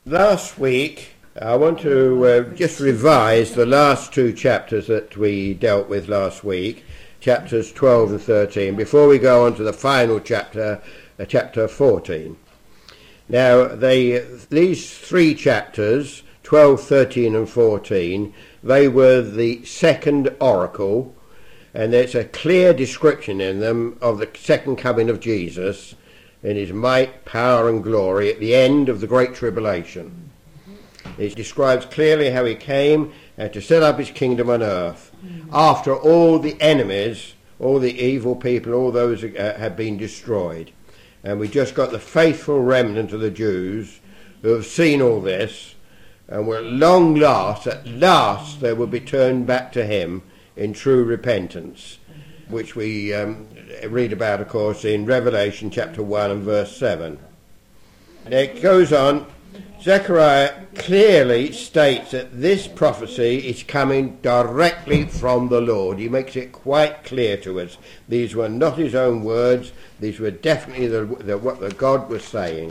Last week, I want to just revise the last two chapters that we dealt with last week, chapters 12 and 13, before we go on to the final chapter, chapter 14. Now, these three chapters, 12, 13 and 14, they were the second oracle, and there's a clear description in them of the second coming of Jesus in his might, power and glory at the end of the Great Tribulation. It describes clearly how he came to set up his kingdom on earth after all the enemies, all the evil people, all those had been destroyed. And we just got the faithful remnant of the Jews who have seen all this and will at last they will be turned back to him in true repentance, which we read about, of course, in Revelation chapter 1 and verse 7. And it goes on, Zechariah clearly states that this prophecy is coming directly from the Lord. He makes it quite clear to us. These were not his own words. These were definitely what the God was saying.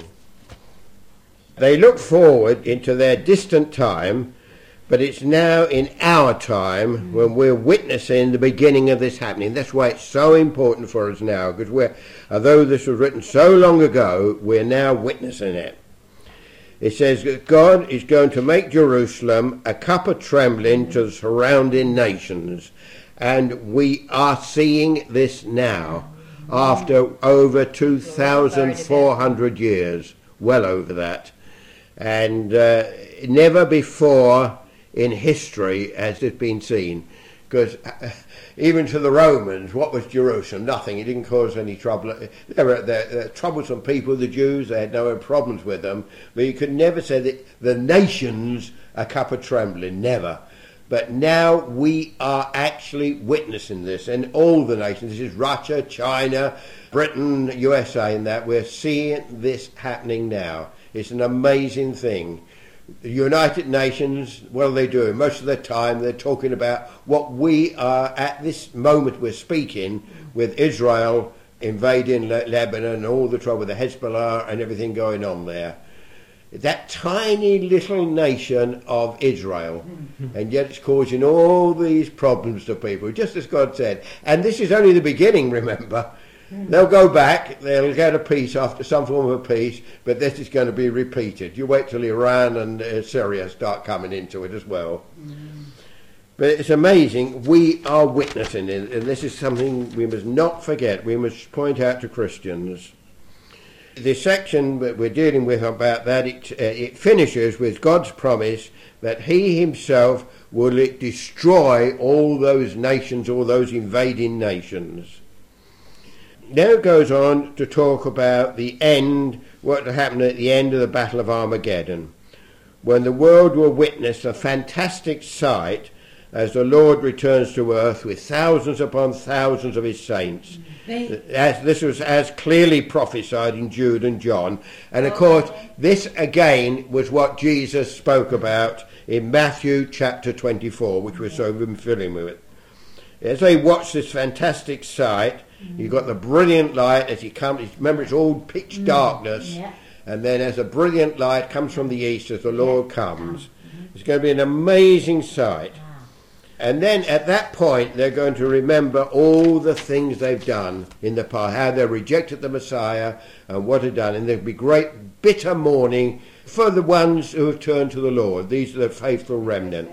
They look forward into their distant time, but it's now in our time when we're witnessing the beginning of this happening. That's why it's so important for us now, because although this was written so long ago, we're now witnessing it. It says that God is going to make Jerusalem a cup of trembling to the surrounding nations. And we are seeing this now, after over 2,400 years, well over that. And never before in history has it been seen, because even to the Romans, what was Jerusalem? Nothing. It didn't cause any trouble. There were troublesome people, the Jews. They had no problems with them, but you could never say that the nations a cup of trembling. Never. But now we are actually witnessing this, and all the nations. This is Russia, China, Britain, USA, and that we're seeing this happening now. It's an amazing thing. The United Nations, what are they doing? Most of the time they're talking about what we are at this moment we're speaking with Israel invading Lebanon and all the trouble with the Hezbollah and everything going on there. That tiny little nation of Israel, and yet it's causing all these problems to people, just as God said. And this is only the beginning, remember. They'll go back, they'll get a peace after some form of a peace, but this is going to be repeated. You wait till Iran and Syria start coming into it as well. But it's amazing, we are witnessing it, and this is something we must not forget. We must point out to Christians. The section that we're dealing with about that, it finishes with God's promise that he himself will destroy all those nations, all those invading nations. Now it goes on to talk about the end, what happened at the end of the Battle of Armageddon, when the world will witness a fantastic sight as the Lord returns to earth with thousands upon thousands of his saints. This was as clearly prophesied in Jude and John. And of course, this again was what Jesus spoke about in Matthew chapter 24, which we're so familiar with. As they watch this fantastic sight, you've got the brilliant light as he comes. Remember, it's all pitch darkness. And then as a brilliant light comes from the east as the Lord comes. It's going to be an amazing sight. And then at that point, they're going to remember all the things they've done in the past, how they rejected the Messiah and what they've done. And there'll be great bitter mourning for the ones who have turned to the Lord. These are the faithful remnant.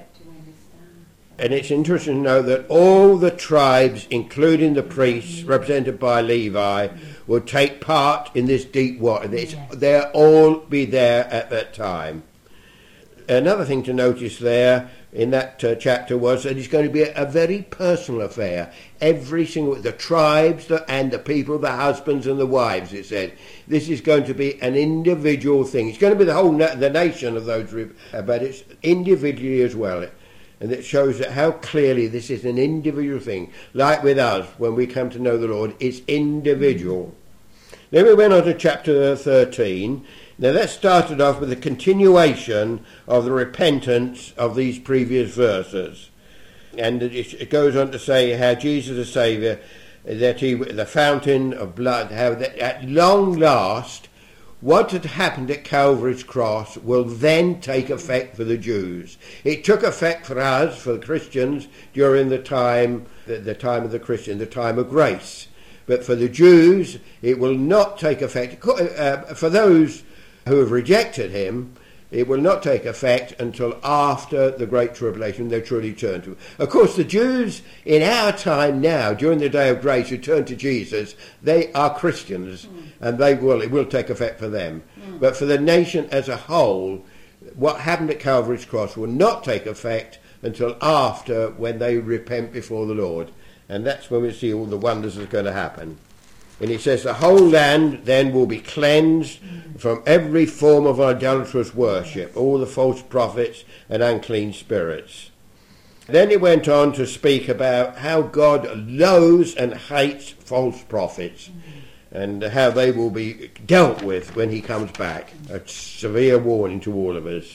And it's interesting to know that all the tribes, including the priests represented by Levi, will take part in this deep water. They'll all be there at that time. Another thing to notice there in that chapter was that it's going to be a very personal affair. Every single, the tribes and the people, the husbands and the wives, it said. This is going to be an individual thing. It's going to be the nation of those, but it's individually as well. And it shows that how clearly this is an individual thing. Like with us, when we come to know the Lord, it's individual. Then we went on to chapter 13. Now that started off with a continuation of the repentance of these previous verses. And it goes on to say how Jesus the Saviour, that he, the fountain of blood, how that at long last what had happened at Calvary's cross will then take effect for the Jews. It took effect for us, for the Christians, during the time of the Christian, the time of grace. But for the Jews, it will not take effect. For those who have rejected him, it will not take effect until after the Great Tribulation they truly turn to him. Of course, the Jews in our time now, during the day of grace, who turn to Jesus, they are Christians, and it will take effect for them. But for the nation as a whole, what happened at Calvary's cross will not take effect until after, when they repent before the Lord. And that's when we see all the wonders that's going to happen. And he says the whole land then will be cleansed from every form of idolatrous worship, all the false prophets and unclean spirits. Then he went on to speak about how God loathes and hates false prophets and how they will be dealt with when he comes back. A severe warning to all of us.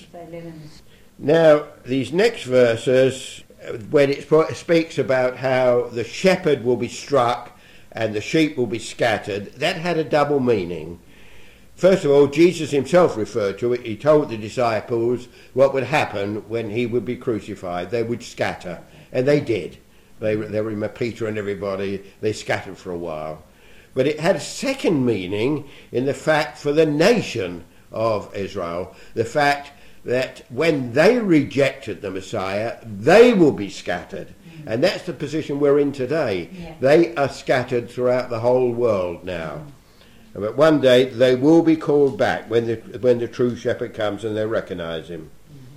Now, these next verses, when it speaks about how the shepherd will be struck and the sheep will be scattered, that had a double meaning. First of all, Jesus himself referred to it. He told the disciples what would happen when he would be crucified. They would scatter, and they did. They were Peter and everybody. They scattered for a while. But it had a second meaning in the fact for the nation of Israel, the fact that when they rejected the Messiah, they will be scattered. And that's the position we're in today. Yeah. They are scattered throughout the whole world now. But one day they will be called back when the true shepherd comes and they recognise him.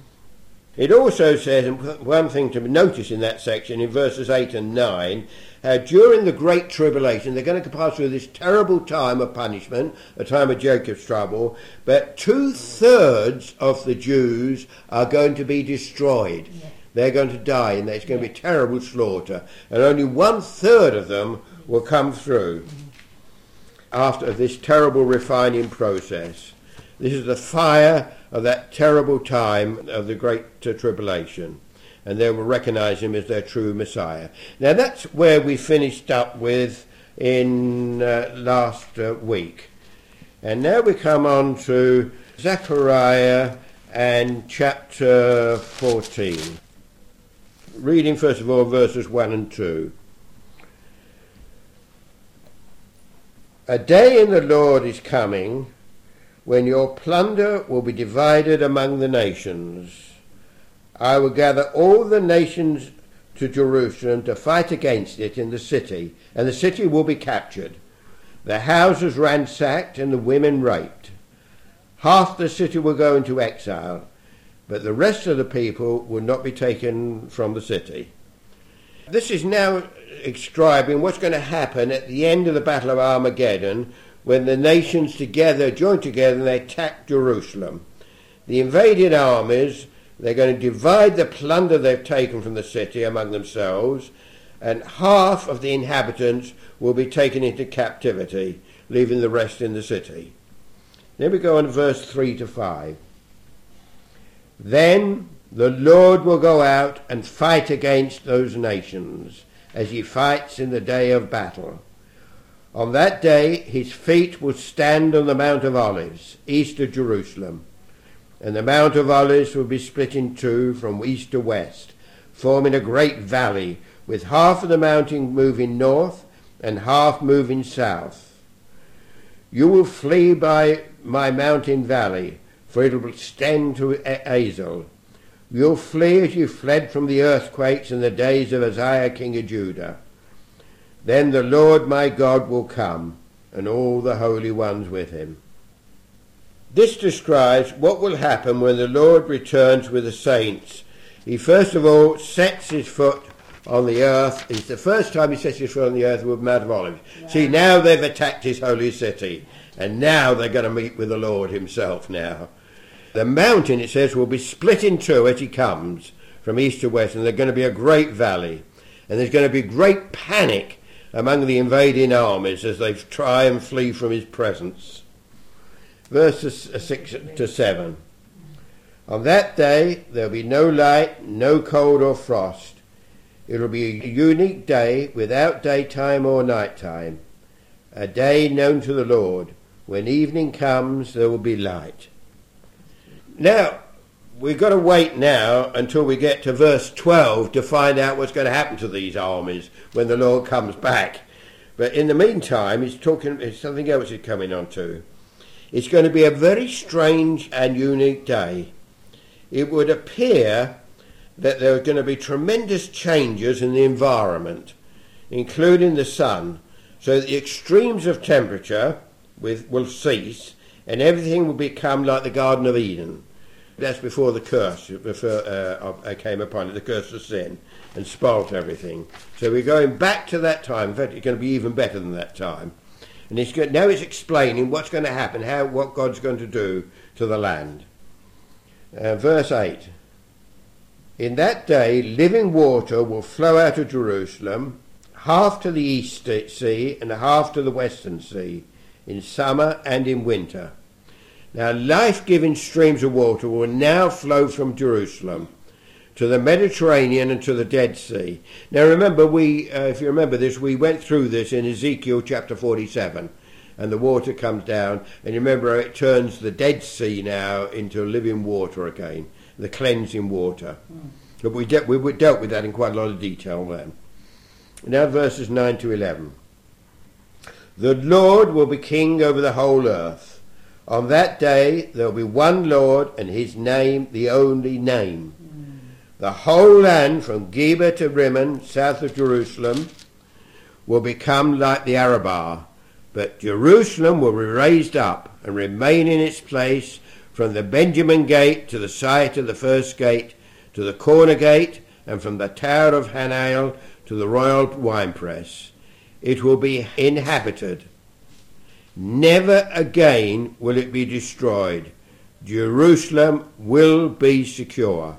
It also says, and one thing to notice in that section, in verses 8 and 9, how during the Great Tribulation they're going to pass through this terrible time of punishment, a time of Jacob's trouble, but 2/3 of the Jews are going to be destroyed. Yeah. They're going to die, and there's going to be terrible slaughter. And only 1/3 of them will come through after this terrible refining process. This is the fire of that terrible time of the Great Tribulation. And they will recognise him as their true Messiah. Now that's where we finished up with in last week. And now we come on to Zechariah and chapter 14. Reading first of all verses 1 and 2. A day in the Lord is coming when your plunder will be divided among the nations. I will gather all the nations to Jerusalem to fight against it in the city, and the city will be captured, the houses ransacked and the women raped. Half the city will go into exile, but the rest of the people will not be taken from the city. This is now describing what's going to happen at the end of the Battle of Armageddon, when the nations join together and they attack Jerusalem. The invading armies, they're going to divide the plunder they've taken from the city among themselves, and half of the inhabitants will be taken into captivity, leaving the rest in the city. Then we go on to verse 3 to 5. Then the Lord will go out and fight against those nations, as he fights in the day of battle. On that day his feet will stand on the Mount of Olives, east of Jerusalem, and the Mount of Olives will be split in two from east to west, forming a great valley, with half of the mountain moving north and half moving south. You will flee by my mountain valley, for it will extend to Azel. You'll flee as you fled from the earthquakes in the days of Uzziah king of Judah. Then the Lord my God will come, and all the holy ones with him. This describes what will happen when the Lord returns with the saints. He first of all sets his foot on the earth. It's the first time he sets his foot on the earth with Mount of Olives. Yeah. See, now they've attacked his holy city, and now they're going to meet with the Lord himself now. The mountain, it says, will be split in two as he comes from east to west, and there's going to be a great valley. And there's going to be great panic among the invading armies as they try and flee from his presence. Verses 6 to 7. On that day there will be no light, no cold or frost. It will be a unique day without daytime or nighttime, a day known to the Lord, When evening comes, there will be light. Now, we've got to wait now until we get to verse 12 to find out what's going to happen to these armies when the Lord comes back. But in the meantime, it's something else he's coming on to. It's going to be a very strange and unique day. It would appear that there are going to be tremendous changes in the environment, including the sun, so that the extremes of temperature will cease and everything will become like the Garden of Eden. That's before the curse came upon it, the curse of sin, and spoilt everything. So we're going back to that time. In fact, it's going to be even better than that time. And now it's explaining what's going to happen, what God's going to do to the land. Verse 8. In that day, living water will flow out of Jerusalem, half to the east sea and half to the western sea, in summer and in winter. Now, life-giving streams of water will now flow from Jerusalem to the Mediterranean and to the Dead Sea. Now, remember, if you remember this, we went through this in Ezekiel chapter 47, and the water comes down, and you remember it turns the Dead Sea now into living water again, the cleansing water. But we dealt with that in quite a lot of detail then. Now, verses 9 to 11. The Lord will be king over the whole earth. On that day there will be one Lord, and his name the only name. The whole land from Geba to Rimmon, south of Jerusalem, will become like the Arabah, but Jerusalem will be raised up and remain in its place from the Benjamin gate to the site of the first gate, to the corner gate, and from the tower of Hanael to the royal winepress. It will be inhabited. Never again will it be destroyed. Jerusalem will be secure.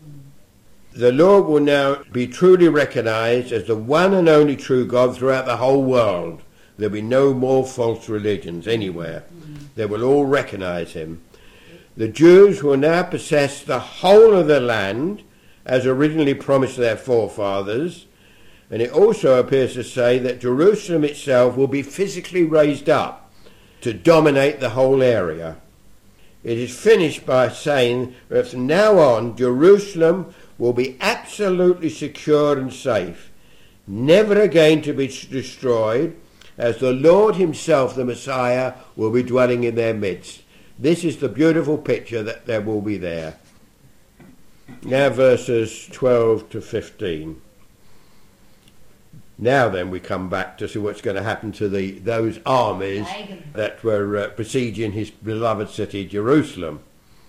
The Lord will now be truly recognized as the one and only true God throughout the whole world. There'll be no more false religions anywhere. They will all recognize him. The Jews will now possess the whole of the land, as originally promised to their forefathers, and it also appears to say that Jerusalem itself will be physically raised up to dominate the whole area. It is finished by saying that from now on Jerusalem will be absolutely secure and safe, never again to be destroyed, as the Lord himself, the Messiah, will be dwelling in their midst. This is the beautiful picture that there will be there. Now verses 12 to 15. Now then we come back to see what's going to happen to those armies that were besieging his beloved city Jerusalem.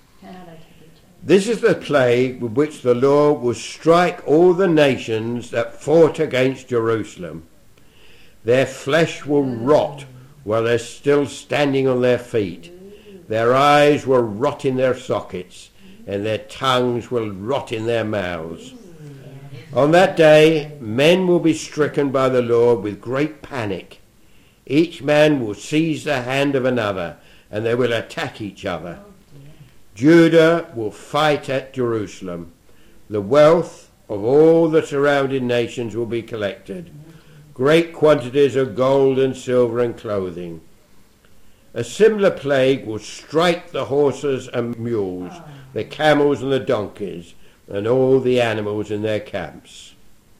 This is the plague with which the Lord will strike all the nations that fought against Jerusalem. Their flesh will rot while they're still standing on their feet. Their eyes will rot in their sockets, and their tongues will rot in their mouths. On that day, men will be stricken by the Lord with great panic. Each man will seize the hand of another, and they will attack each other. Judah will fight at Jerusalem. The wealth of all the surrounding nations will be collected. Great quantities of gold and silver and clothing. A similar plague will strike the horses and mules, the camels and the donkeys, and all the animals in their camps.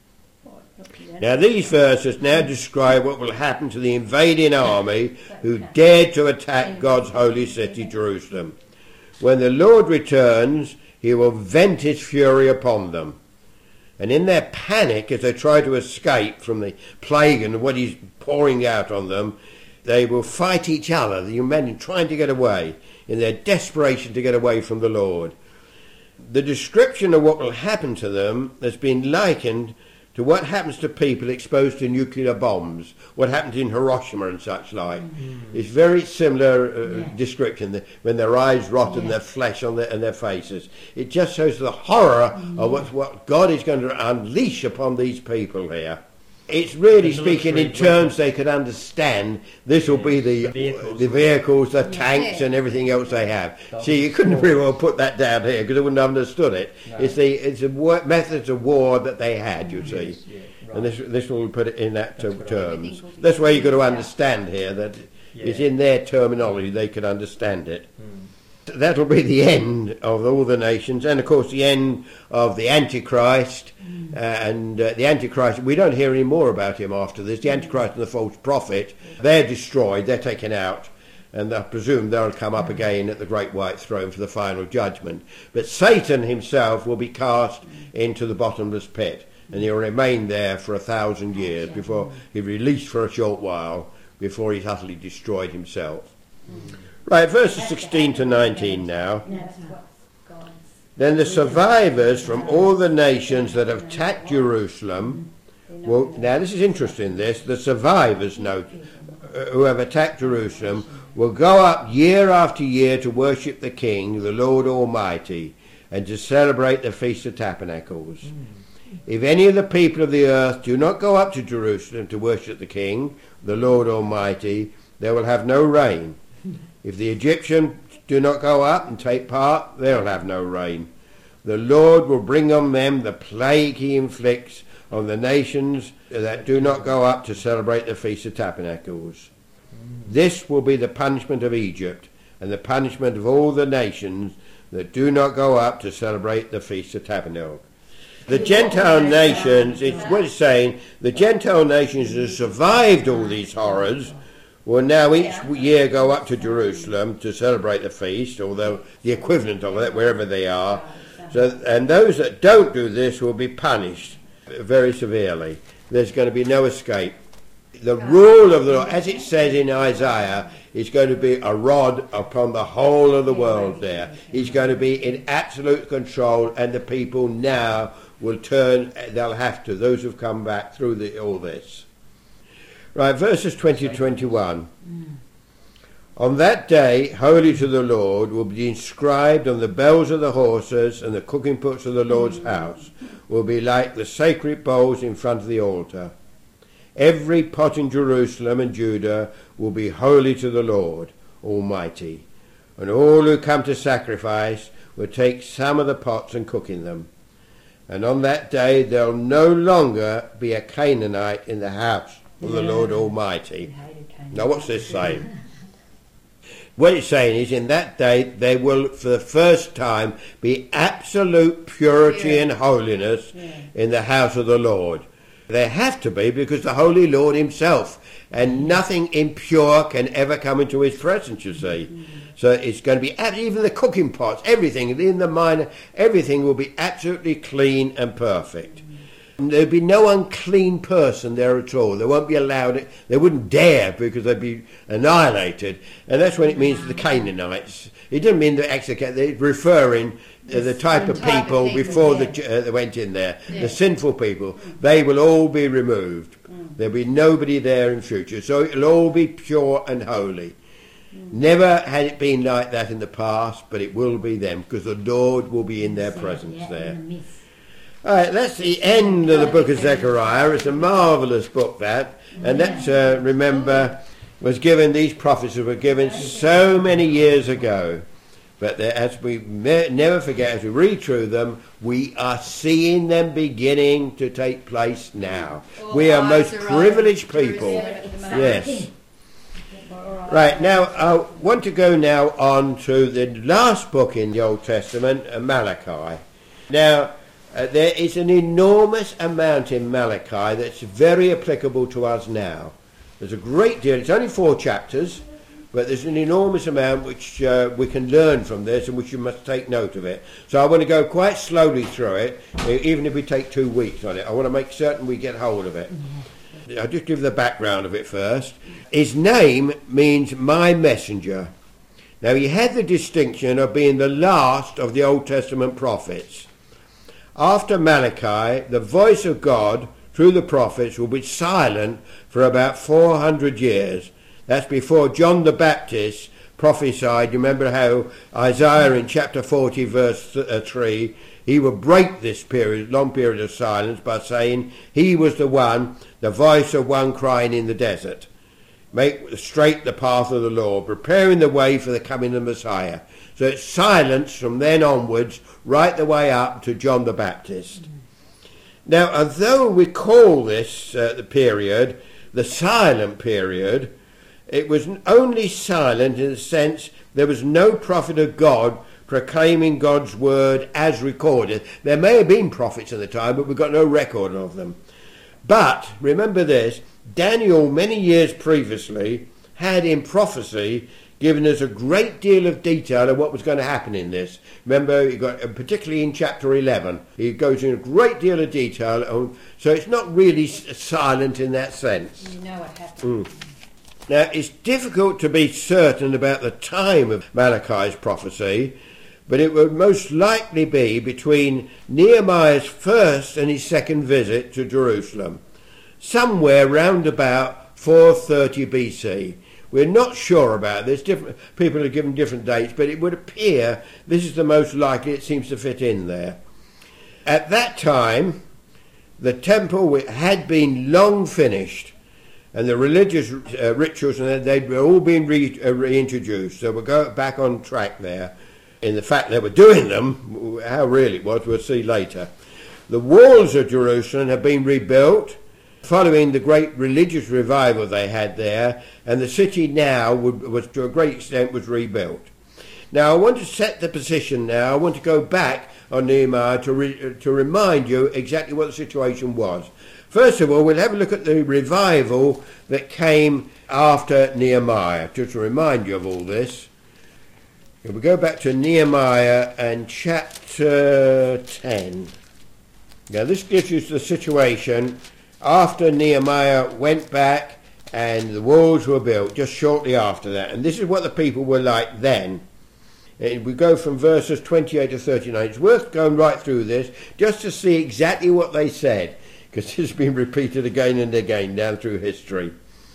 Now these verses now describe what will happen to the invading army who dared to attack God's holy city, Jerusalem. When the Lord returns, he will vent his fury upon them. And in their panic, as they try to escape from the plague and what he's pouring out on them, they will fight each other, the men trying to get away, in their desperation to get away from the Lord. The description of what will happen to them has been likened to what happens to people exposed to nuclear bombs, what happened in Hiroshima and such like. It's very similar description, when their eyes rot and their flesh on and their faces. It just shows the horror of what God is going to unleash upon these people here. It's really speaking in terms they could understand. This will be the vehicles, the tanks and everything else they have. See, you couldn't very well put that down here because they wouldn't have understood it. No. It's the methods of war that they had, you see. Yes, right. And this will put it in that terms. That's where you've got to understand here that It's in their terminology, they can understand it. That'll be the end of all the nations, and of course the end of the Antichrist. The Antichrist, we don't hear any more about him after this. The Antichrist and the false prophet, they're destroyed, they're taken out, and I presume they'll come up again at the great white throne for the final judgment. But Satan himself will be cast into the bottomless pit, and he'll remain there for 1,000 years before he's released for a short while, before he's utterly destroyed himself. Right, verses 16 to 19 now. Then the survivors from all the nations that have attacked Jerusalem will... Now this is interesting, this. The survivors, who have attacked Jerusalem, will go up year after year to worship the King, the Lord Almighty, and to celebrate the Feast of Tabernacles. If any of the people of the earth do not go up to Jerusalem to worship the King, the Lord Almighty, they will have no rain. If the Egyptians do not go up and take part, they'll have no rain. The Lord will bring on them the plague he inflicts on the nations that do not go up to celebrate the Feast of Tabernacles. This will be the punishment of Egypt, and the punishment of all the nations that do not go up to celebrate the Feast of Tabernacles. The Gentile nations, it's what it's saying, the Gentile nations that have survived all these horrors will now each year go up to Jerusalem to celebrate the feast, although the equivalent of it, wherever they are. And those that don't do this will be punished very severely. There's going to be no escape. The rule of the Lord, as it says in Isaiah, is going to be a rod upon the whole of the world there. He's going to be in absolute control, and the people now will turn, they'll have to, those who've come back through all this. Right, verses 20 to 21. On that day, holy to the Lord, will be inscribed on the bells of the horses, and the cooking pots of the Lord's house will be like the sacred bowls in front of the altar. Every pot in Jerusalem and Judah will be holy to the Lord Almighty, and all who come to sacrifice will take some of the pots and cook in them. And on that day there'll no longer be a Canaanite in the house of the Lord Almighty. Now what's this saying? What it's saying is, in that day there will for the first time be absolute purity and holiness in the house of the Lord. There have to be, because the Holy Lord himself, and nothing impure can ever come into his presence, you see. So it's going to be, even the cooking pots, everything, in the minor, everything will be absolutely clean and perfect. There'll be no unclean person there at all. They won't be allowed, they wouldn't dare, because they'd be annihilated. And that's what it means to the Canaanites. It doesn't mean that actually they're referring to the type of people before they went in there. Yeah. The sinful people, they will all be removed. There'll be nobody there in future. So it'll all be pure and holy. Never had it been like that in the past, but it will be them, because the Lord will be in their presence there. All right, that's the end of the book of Zechariah. It's a marvellous book, that. And that, remember, was given, these prophecies were given so many years ago. But as we never forget, as we read through them, we are seeing them beginning to take place now. We are most privileged people. Yes. Right, now I want to go now on to the last book in the Old Testament, Malachi. Now, there is an enormous amount in Malachi that's very applicable to us now. There's a great deal. It's only 4 chapters. But there's an enormous amount which we can learn from this, and which you must take note of it. So I want to go quite slowly through it, even if we take 2 weeks on it. I want to make certain we get hold of it. I'll just give the background of it first. His name means my messenger. Now he had the distinction of being the last of the Old Testament prophets. After Malachi, the voice of God through the prophets will be silent for about 400 years. That's before John the Baptist prophesied. You remember how Isaiah in chapter 40 verse 3, he would break this long period of silence by saying he was the one, the voice of one crying in the desert. Make straight the path of the Lord, preparing the way for the coming of the Messiah. So it's silence from then onwards, right the way up to John the Baptist. Now, although we call this the period, the silent period, it was only silent in the sense there was no prophet of God proclaiming God's word as recorded. There may have been prophets at the time, but we've got no record of them. But remember this, Daniel many years previously had in prophecy given us a great deal of detail of what was going to happen in this. Remember, you got, particularly in chapter 11, he goes in a great deal of detail, so it's not really silent in that sense. You know what happened. Now, it's difficult to be certain about the time of Malachi's prophecy, but it would most likely be between Nehemiah's first and his second visit to Jerusalem, somewhere round about 430 BC. We're not sure about this. Different people have given different dates, but it would appear this is the most likely. It seems to fit in there. At that time, the temple had been long finished, and the religious rituals, and they'd all been reintroduced. So we'll go back on track there. In the fact they were doing them, how real it was, we'll see later. The walls of Jerusalem have been rebuilt, following the great religious revival they had there, and the city now was to a great extent was rebuilt. Now I want to set the position now. I want to go back on Nehemiah to remind you exactly what the situation was. First of all, we'll have a look at the revival that came after Nehemiah, just to remind you of all this. If we go back to Nehemiah and chapter 10. Now this gives you the situation after Nehemiah went back and the walls were built, just shortly after that. And this is what the people were like then. And we go from verses 28 to 39. It's worth going right through this just to see exactly what they said, because this has been repeated again and again down through history.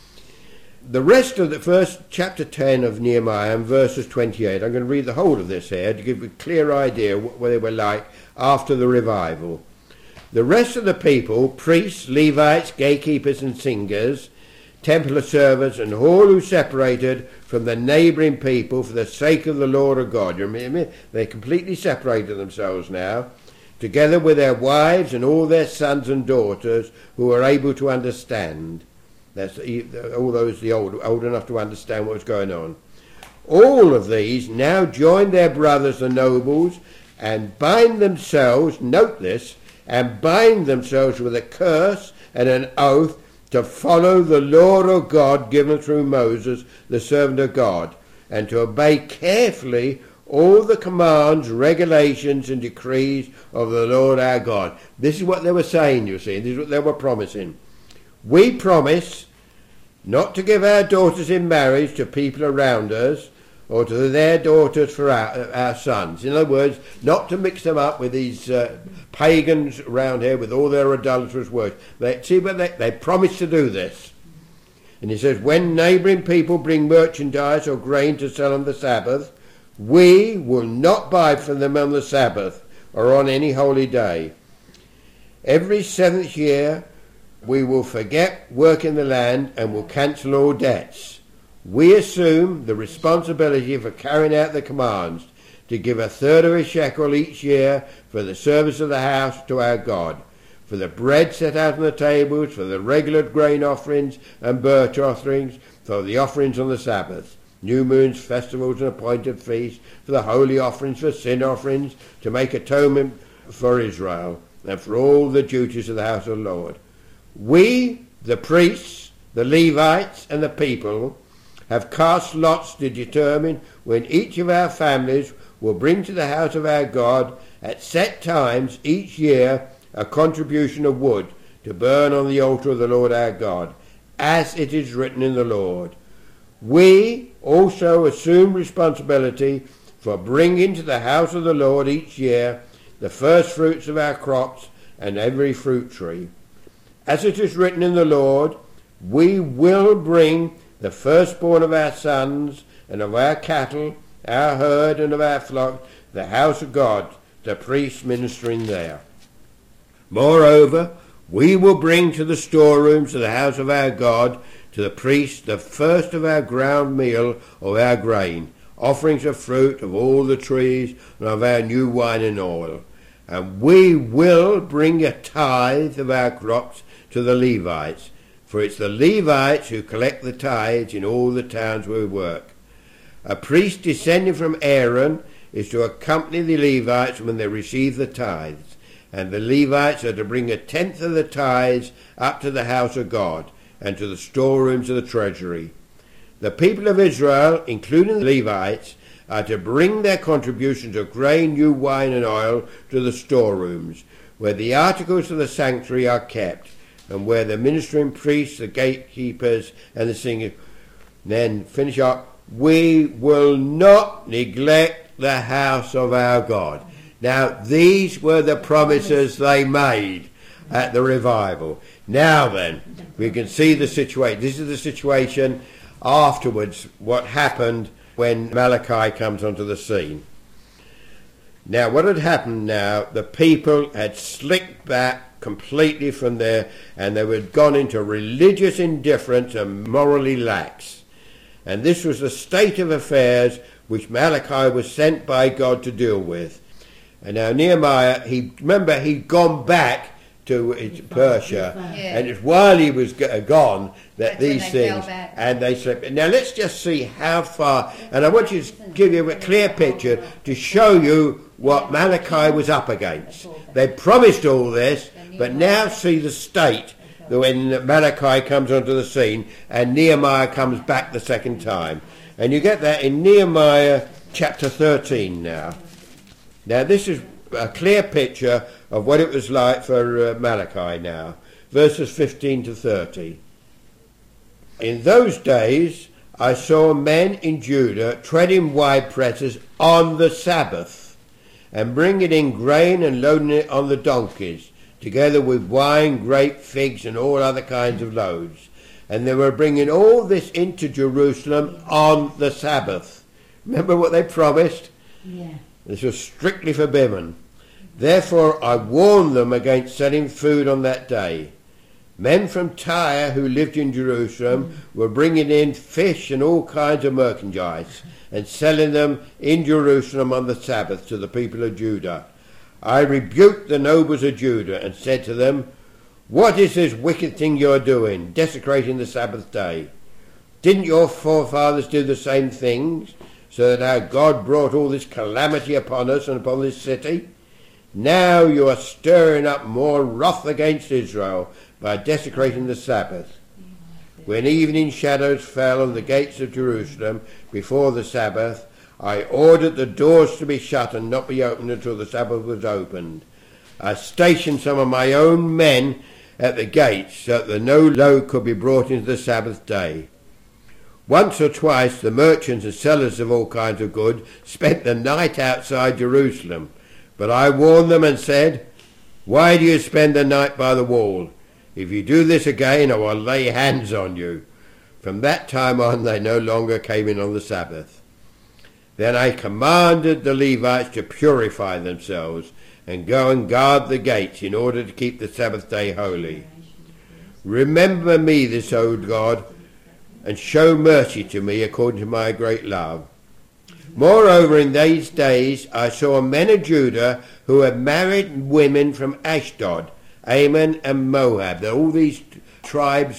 The rest of the first chapter 10 of Nehemiah and verses 28, I'm going to read the whole of this here to give you a clear idea of what they were like after the revival. The rest of the people, priests, Levites, gatekeepers and singers, temple servants, and all who separated from the neighbouring people for the sake of the Lord of God. You remember, they completely separated themselves now, together with their wives and all their sons and daughters who were able to understand. That's all those the old enough to understand what was going on. All of these now joined their brothers the nobles and bind themselves, note this, and bind themselves with a curse and an oath to follow the law of God given through Moses, the servant of God, and to obey carefully all the commands, regulations and decrees of the Lord our God. This is what they were saying, you see. This is what they were promising. We promise not to give our daughters in marriage to people around us, or to their daughters for our sons. In other words, not to mix them up with these pagans around here with all their idolatrous worship. They promised to do this. And he says, when neighbouring people bring merchandise or grain to sell on the Sabbath, we will not buy from them on the Sabbath or on any holy day. Every seventh year we will forget work in the land and will cancel all debts. We assume the responsibility for carrying out the commands to give 1/3 of a shekel each year for the service of the house to our God, for the bread set out on the tables, for the regular grain offerings and burnt offerings, for the offerings on the Sabbath, new moons, festivals and appointed feasts, for the holy offerings, for sin offerings, to make atonement for Israel, and for all the duties of the house of the Lord. We, the priests, the Levites and the people, have cast lots to determine when each of our families will bring to the house of our God at set times each year a contribution of wood to burn on the altar of the Lord our God, as it is written in the Lord. We also assume responsibility for bringing to the house of the Lord each year the first fruits of our crops and every fruit tree. As it is written in the Lord, we will bring the firstborn of our sons and of our cattle, our herd and of our flock, the house of God, the priests ministering there. Moreover, we will bring to the storerooms of the house of our God, to the priests, the first of our ground meal of our grain, offerings of fruit of all the trees and of our new wine and oil. And we will bring a tithe of our crops to the Levites, for it's the Levites who collect the tithes in all the towns where we work. A priest descending from Aaron is to accompany the Levites when they receive the tithes, and the Levites are to bring 1/10 of the tithes up to the house of God and to the storerooms of the treasury. The people of Israel, including the Levites, are to bring their contributions of grain, new wine and oil to the storerooms, where the articles of the sanctuary are kept, and where the ministering priests, the gatekeepers and the singers. Then finish up. We will not neglect the house of our God. Now these were the promises they made at the revival. Now then, we can see the situation. This is the situation afterwards, what happened when Malachi comes onto the scene. Now what had happened now, the people had slipped back completely from there, and they had gone into religious indifference and morally lax. And this was the state of affairs which Malachi was sent by God to deal with. And now Nehemiah, he'd gone back to Persia, and it's while he was gone that these things, and they slipped. Now let's just see how far, and I want you to give you a clear picture to show you what Malachi was up against. They promised all this, but now see the state when Malachi comes onto the scene and Nehemiah comes back the second time. And you get that in Nehemiah chapter 13 now. Now this is a clear picture of what it was like for Malachi now. Verses 15 to 30. In those days I saw men in Judah treading wine presses on the Sabbath, and bringing in grain and loading it on the donkeys, together with wine, grape, figs, and all other kinds of loads. And they were bringing all this into Jerusalem on the Sabbath. Remember what they promised? Yeah. This was strictly forbidden. Therefore I warned them against selling food on that day. Men from Tyre who lived in Jerusalem were bringing in fish and all kinds of merchandise and selling them in Jerusalem on the Sabbath to the people of Judah. I rebuked the nobles of Judah and said to them, what is this wicked thing you're doing, desecrating the Sabbath day? Didn't your forefathers do the same things, so that our God brought all this calamity upon us and upon this city? Now you are stirring up more wrath against Israel by desecrating the Sabbath. When evening shadows fell on the gates of Jerusalem before the Sabbath, I ordered the doors to be shut and not be opened until the Sabbath was opened. I stationed some of my own men at the gates so that no load could be brought into the Sabbath day. Once or twice the merchants and sellers of all kinds of goods spent the night outside Jerusalem, but I warned them and said, why do you spend the night by the wall? If you do this again, I will lay hands on you. From that time on they no longer came in on the Sabbath. Then I commanded the Levites to purify themselves and go and guard the gates in order to keep the Sabbath day holy. Remember me this, O God, and show mercy to me according to my great love. Moreover, in these days I saw men of Judah who had married women from Ashdod, Ammon and Moab. They're all these tribes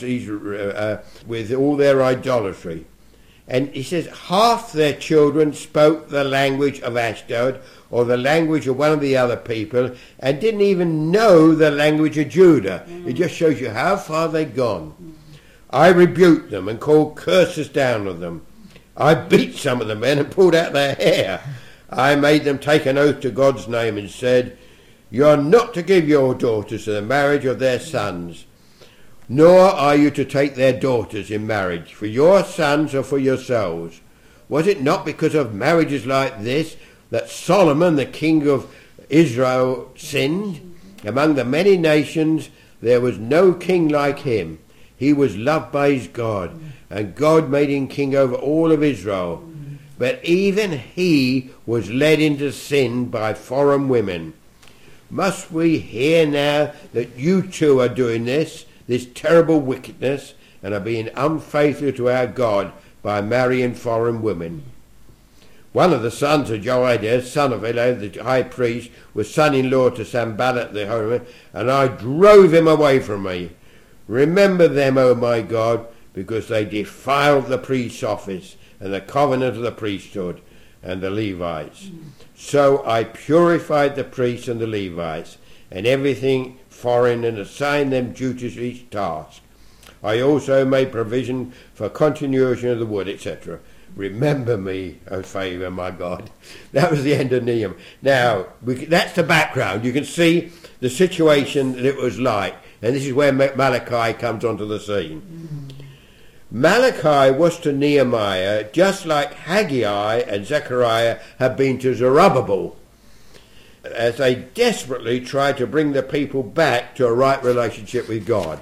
with all their idolatry. And he says half their children spoke the language of Ashdod or the language of one of the other people and didn't even know the language of Judah. It just shows you how far they'd gone. I rebuked them and called curses down on them. I beat some of the men and pulled out their hair. I made them take an oath to God's name and said, you are not to give your daughters to the marriage of their sons, nor are you to take their daughters in marriage for your sons or for yourselves. Was it not because of marriages like this that Solomon, the king of Israel, sinned? Among the many nations there was no king like him. He was loved by his God, and God made him king over all of Israel. But even he was led into sin by foreign women. Must we hear now that you too are doing this terrible wickedness, and are being unfaithful to our God by marrying foreign women? One of the sons of Joiada, son of Eliab the high priest, was son-in-law to Sanballat the Horonite, and I drove him away from me. Remember them, O my God, because they defiled the priest's office and the covenant of the priesthood and the Levites. So I purified the priests and the Levites and everything foreign and assigned them duties for each task. I also made provision for continuation of the wood, etc. Remember me, O favour, my God. That was the end of Nehemiah. Now, that's the background. You can see the situation that it was like. And this is where Malachi comes onto the scene. Malachi was to Nehemiah just like Haggai and Zechariah had been to Zerubbabel, as they desperately tried to bring the people back to a right relationship with God.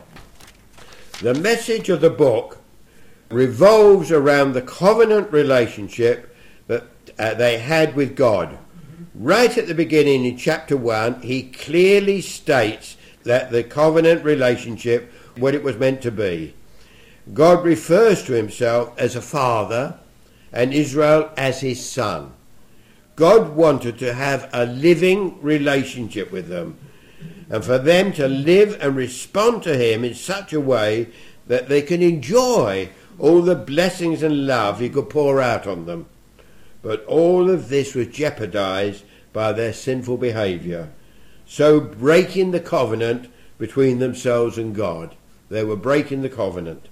The message of the book revolves around the covenant relationship that they had with God. Right at the beginning in chapter 1, he clearly states that the covenant relationship, what it was meant to be. God refers to himself as a father and Israel as his son. God wanted to have a living relationship with them and for them to live and respond to him in such a way that they can enjoy all the blessings and love he could pour out on them. But all of this was jeopardized by their sinful behavior, so breaking the covenant between themselves and God. They were breaking the covenant.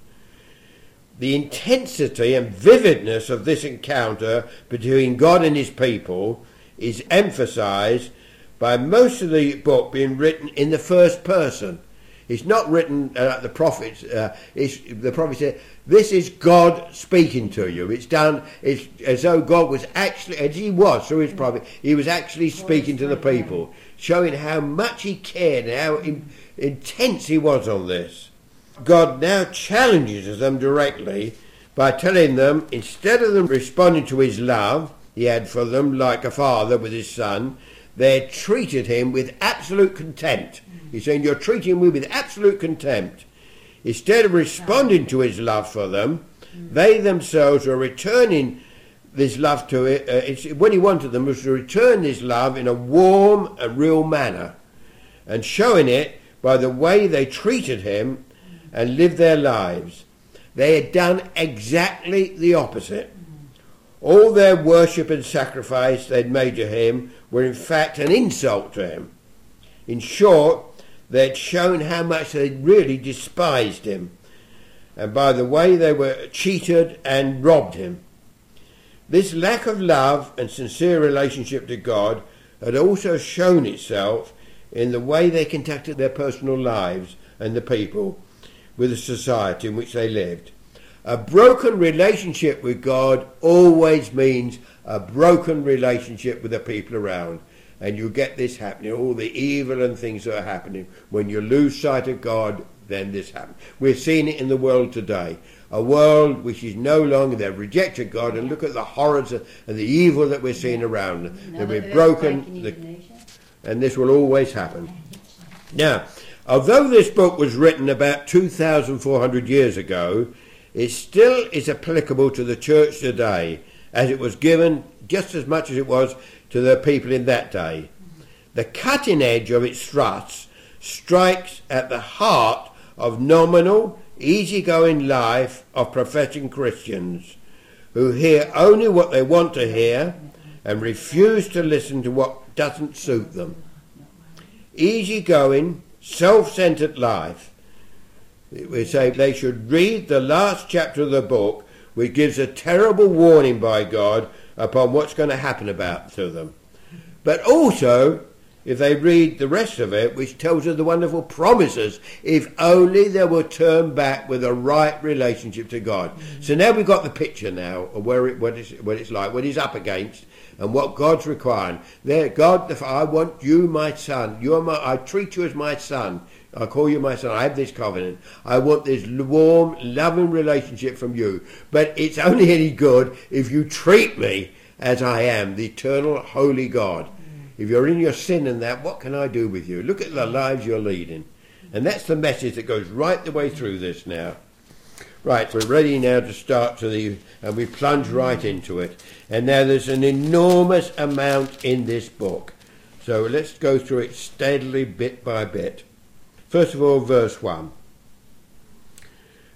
The intensity and vividness of this encounter between God and his people is emphasized by most of the book being written in the first person. It's not written like the prophets. The prophet said, this is God speaking to you. It's done it's as though God was actually, as he was through his prophet, he was actually speaking to the people, showing how much he cared and how intense he was on this. God now challenges them directly by telling them, instead of them responding to his love he had for them like a father with his son, they had treated him with absolute contempt. He's saying, you're treating me with absolute contempt. Instead of responding to his love for them, they themselves were returning this love to it. What he wanted them was to return this love in a warm and real manner, and showing it by the way they treated him and lived their lives. They had done exactly the opposite. All their worship and sacrifice they'd made to him were in fact an insult to him. In short, they'd shown how much they really despised him, and by the way they were cheated and robbed him. This lack of love and sincere relationship to God had also shown itself in the way they conducted their personal lives and the people with the society in which they lived. A broken relationship with God always means a broken relationship with the people around. And you get this happening, all the evil and things that are happening. When you lose sight of God, then this happens. We're seeing it in the world today. A world which is no longer, they've rejected God, and look at the horrors and the evil that we're seeing around them. They're broken, and this will always happen. Now, although this book was written about 2,400 years ago, it still is applicable to the church today, as it was given just as much as it was to the people in that day. The cutting edge of its thrusts strikes at the heart of nominal, easygoing life of professing Christians who hear only what they want to hear and refuse to listen to what doesn't suit them. Easygoing, self-centered life. We say they should read the last chapter of the book, which gives a terrible warning by God upon what's going to happen to them. But also, if they read the rest of it, which tells us the wonderful promises, if only they will turn back with a right relationship to God. So now we've got the picture now of what it's like, what he's up against, and what God's requiring. There, God, I want you, my son. I treat you as my son. I call you my son. I have this covenant. I want this warm, loving relationship from you. But it's only any good if you treat me as I am, the eternal, holy God. If you're in your sin and that, what can I do with you? Look at the lives you're leading. And that's the message that goes right the way through this now. Right, we're ready now to start and we plunge right into it. And now there's an enormous amount in this book. So let's go through it steadily, bit by bit. First of all, verse 1.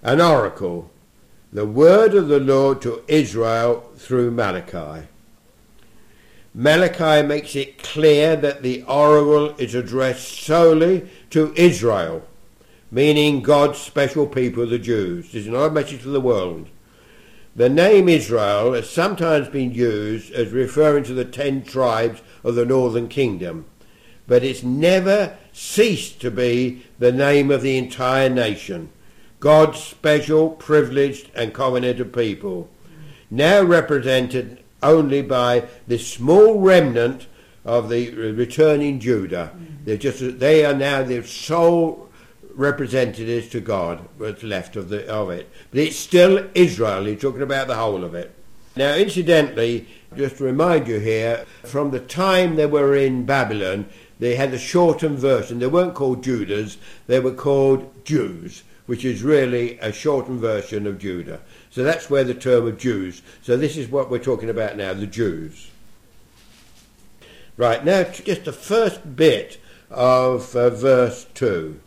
an oracle, the word of the Lord to Israel through Malachi. Malachi makes it clear that the oracle is addressed solely to Israel, meaning God's special people, the Jews. This is not a message to the world. The name Israel has sometimes been used as referring to the 10 tribes of the northern kingdom, but it's never ceased to be the name of the entire nation, God's special, privileged and covenanted people, now represented only by this small remnant of the returning Judah. They are now the sole representatives to God, what's left of it. But it's still Israel. He's talking about the whole of it. Now, incidentally, just to remind you here, from the time they were in Babylon, they had a shortened version. They weren't called Judahs, they were called Jews, which is really a shortened version of Judah. So that's where the term of Jews. So this is what we're talking about now, the Jews. Right, now just the first bit of verse 2.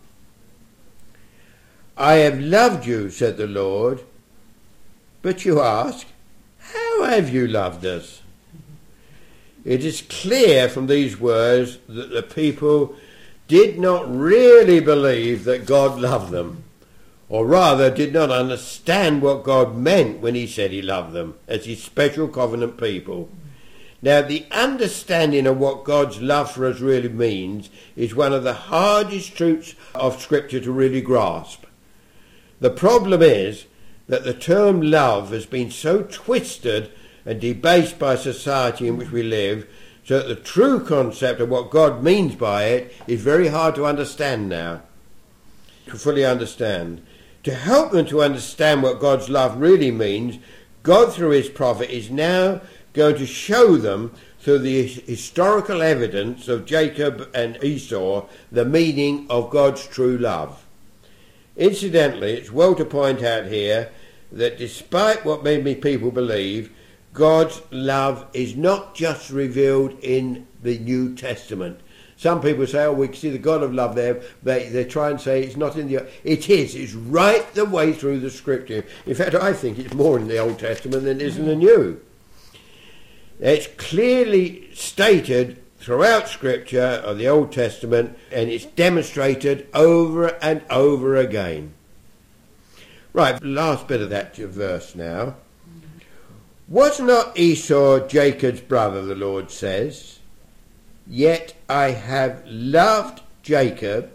I have loved you, said the Lord, but you ask, how have you loved us? It is clear from these words that the people did not really believe that God loved them, or rather did not understand what God meant when he said he loved them as his special covenant people. Now, the understanding of what God's love for us really means is one of the hardest truths of Scripture to really grasp. The problem is that the term love has been so twisted and debased by society in which we live, so that the true concept of what God means by it is very hard to understand now, to fully understand. To help them to understand what God's love really means, God through his prophet is now going to show them through the historical evidence of Jacob and Esau the meaning of God's true love. Incidentally, it's well to point out here that despite what many people believe, God's love is not just revealed in the New Testament. Some people say, oh, we can see the God of love there. They try and say it's not in the... It is. It's right the way through the Scripture. In fact, I think it's more in the Old Testament than it is in the New. It's clearly stated throughout Scripture of the Old Testament, and it's demonstrated over and over again. Right, last bit of that verse now. Was not Esau Jacob's brother, the Lord says? Yet I have loved Jacob.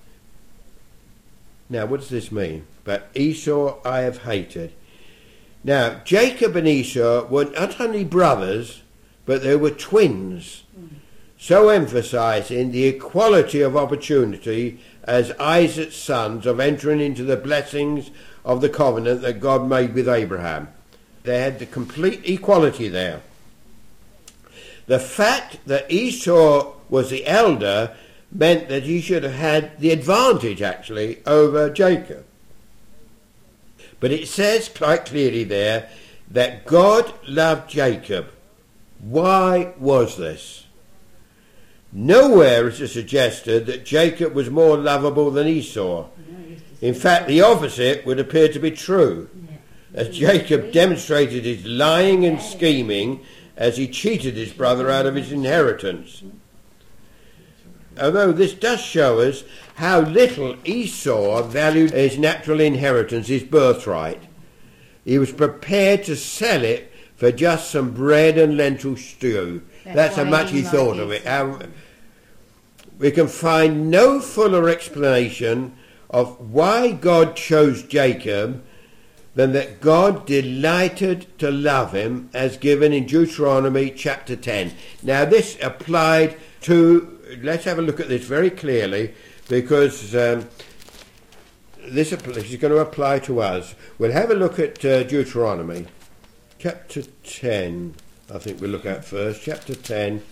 Now, what does this mean? But Esau I have hated. Now, Jacob and Esau were not only brothers, but they were twins, so emphasizing the equality of opportunity as Isaac's sons of entering into the blessings of the covenant that God made with Abraham. They had the complete equality there. The fact that Esau was the elder meant that he should have had the advantage, actually, over Jacob. But it says quite clearly there that God loved Jacob. Why was this? Nowhere is it suggested that Jacob was more lovable than Esau. In fact, the opposite would appear to be true, as Jacob demonstrated his lying and scheming as he cheated his brother out of his inheritance. Although this does show us how little Esau valued his natural inheritance, his birthright. He was prepared to sell it for just some bread and lentil stew. That's how much he thought of it. We can find no fuller explanation of why God chose Jacob than that God delighted to love him, as given in Deuteronomy chapter 10. Now this applied to, let's have a look at this very clearly, because this is going to apply to us. We'll have a look at Deuteronomy chapter 10, I think we'll look at first, chapter 10,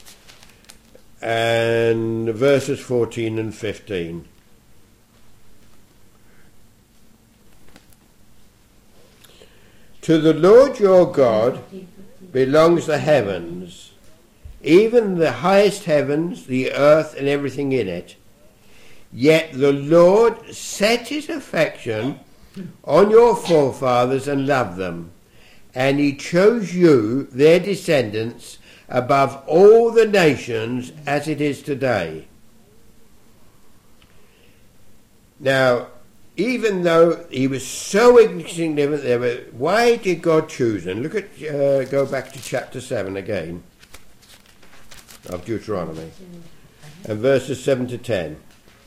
and verses 14 and 15. To the Lord your God belongs the heavens, even the highest heavens, the earth and everything in it. Yet the Lord set his affection on your forefathers and loved them. And he chose you, their descendants, above all the nations as it is today. Now, even though he was so insignificant, why did God choose him? Look at, go back to chapter 7 again of Deuteronomy, and verses 7 to 10.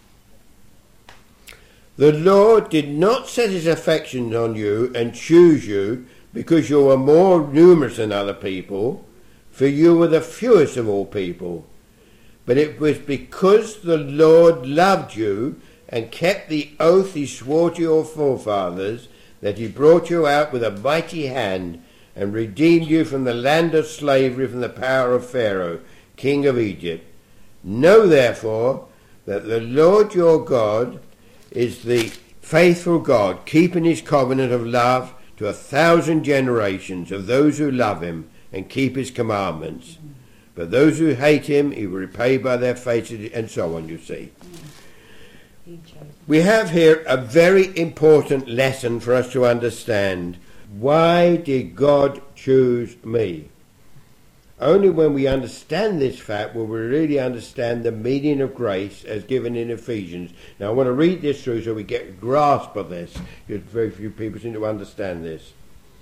The Lord did not set his affections on you and choose you because you were more numerous than other people, for you were the fewest of all people. But it was because the Lord loved you and kept the oath he swore to your forefathers, that he brought you out with a mighty hand and redeemed you from the land of slavery, from the power of Pharaoh, king of Egypt. Know therefore that the Lord your God is the faithful God, keeping his covenant of love to 1,000 generations of those who love him and keep his commandments. But those who hate him he will repay by their faces, and so on, you see. We have here a very important lesson for us to understand. Why did God choose me? Only when we understand this fact will we really understand the meaning of grace as given in Ephesians. Now I want to read this through so we get a grasp of this, because very few people seem to understand this.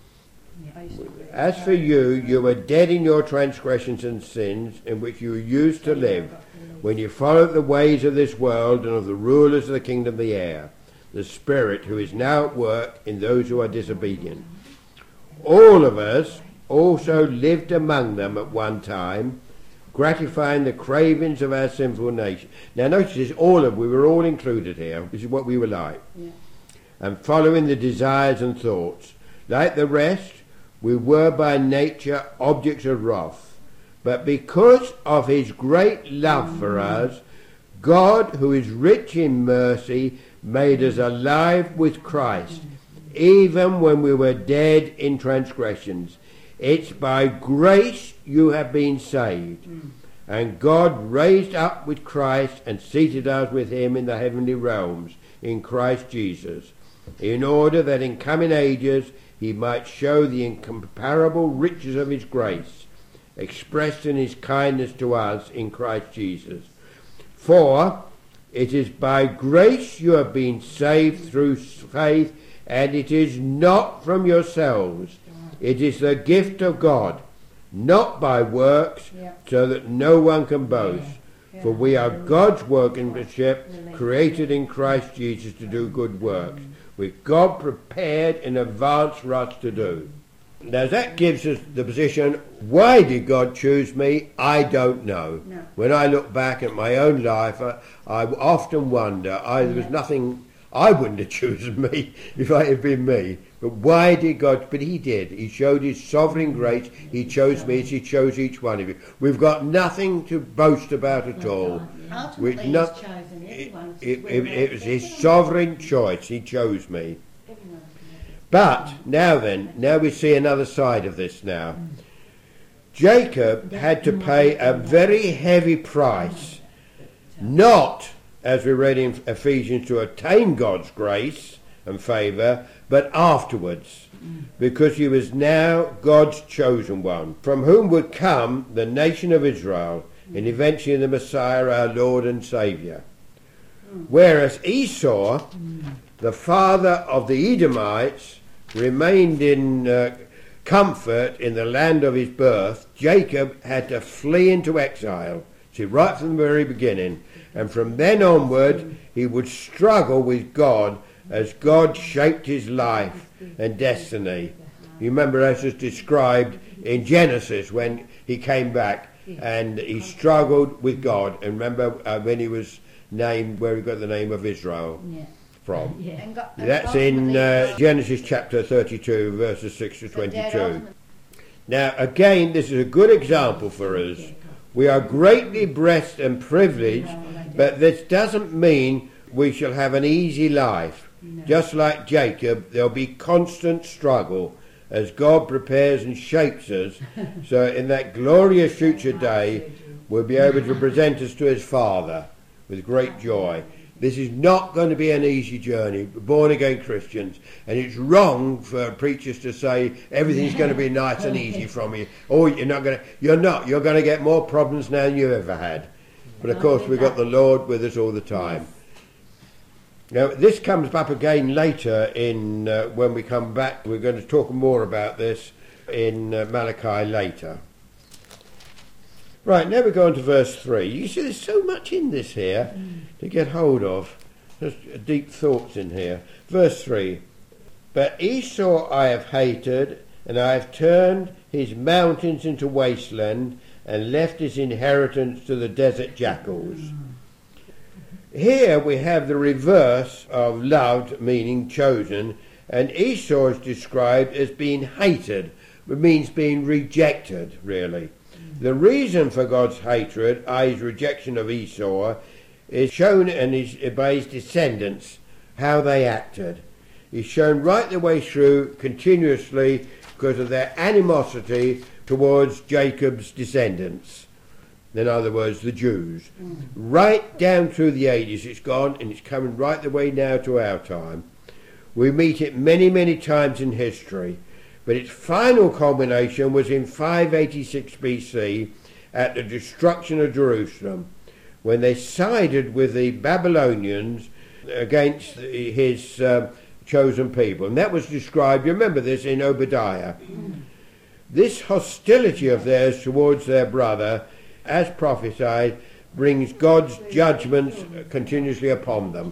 As for you, you were dead in your transgressions and sins in which you used to live, when you followed the ways of this world and of the rulers of the kingdom of the air, the Spirit who is now at work in those who are disobedient. All of us also lived among them at one time, gratifying the cravings of our sinful nature. Now notice this, we were all included here. This is what we were like. Yeah. And following the desires and thoughts. Like the rest, we were by nature objects of wrath. But because of his great love for us, God, who is rich in mercy, made us alive with Christ, even when we were dead in transgressions. It's by grace you have been saved. And God raised up with Christ and seated us with him in the heavenly realms in Christ Jesus, in order that in coming ages he might show the incomparable riches of his grace, expressed in his kindness to us in Christ Jesus. For it is by grace you have been saved through faith, and it is not from yourselves. It is the gift of God, not by works, so that no one can boast. For we are God's workmanship, created in Christ Jesus to do good works, which God prepared in advance for us to do. Now that gives us the position, why did God choose me? I don't know. No. When I look back at my own life, I often wonder, there was nothing, I wouldn't have chosen me if it had been me. But why did God? But he did. He showed his sovereign grace. He chose me as he chose each one of you. We've got nothing to boast about at all. Ultimately, he's chosen everyone. It was his sovereign choice. He chose me. But now we see another side of this now. Jacob had to pay a very heavy price, not, as we read in Ephesians, to attain God's grace and favour, but afterwards, because he was now God's chosen one, from whom would come the nation of Israel, and eventually the Messiah, our Lord and Saviour. Whereas Esau, the father of the Edomites, remained in comfort in the land of his birth, Jacob had to flee into exile. See, right from the very beginning. And from then onward, he would struggle with God as God shaped his life and destiny. You remember, as was described in Genesis, when he came back and he struggled with God. And remember when he was named, where he got the name of Israel from. That's in Genesis chapter 32, verses 6 to 22. Now, again, this is a good example for us. We are greatly blessed and privileged, but this doesn't mean we shall have an easy life. Just like Jacob, there'll be constant struggle as God prepares and shapes us, so in that glorious future day, we'll be able to present us to his Father with great joy. This is not going to be an easy journey, born again Christians. And it's wrong for preachers to say everything's going to be nice and easy from you. Or you're not. You're going to get more problems now than you ever had. But of course we've got the Lord with us all the time. Now this comes up again later in when we come back. We're going to talk more about this in Malachi later. Right, now we go on to verse 3. You see there's so much in this here to get hold of. There's deep thoughts in here. Verse 3. But Esau I have hated, and I have turned his mountains into wasteland, and left his inheritance to the desert jackals. Here we have the reverse of loved, meaning chosen, and Esau is described as being hated, which means being rejected, really. The reason for God's hatred, i.e. his rejection of Esau, is shown by his descendants, how they acted. It's shown right the way through continuously because of their animosity towards Jacob's descendants. In other words, the Jews. Right down through the ages it's gone, and it's coming right the way now to our time. We meet it many, many times in history. But its final culmination was in 586 BC at the destruction of Jerusalem, when they sided with the Babylonians against his chosen people. And that was described, you remember this, in Obadiah. This hostility of theirs towards their brother, as prophesied, brings God's judgments continuously upon them.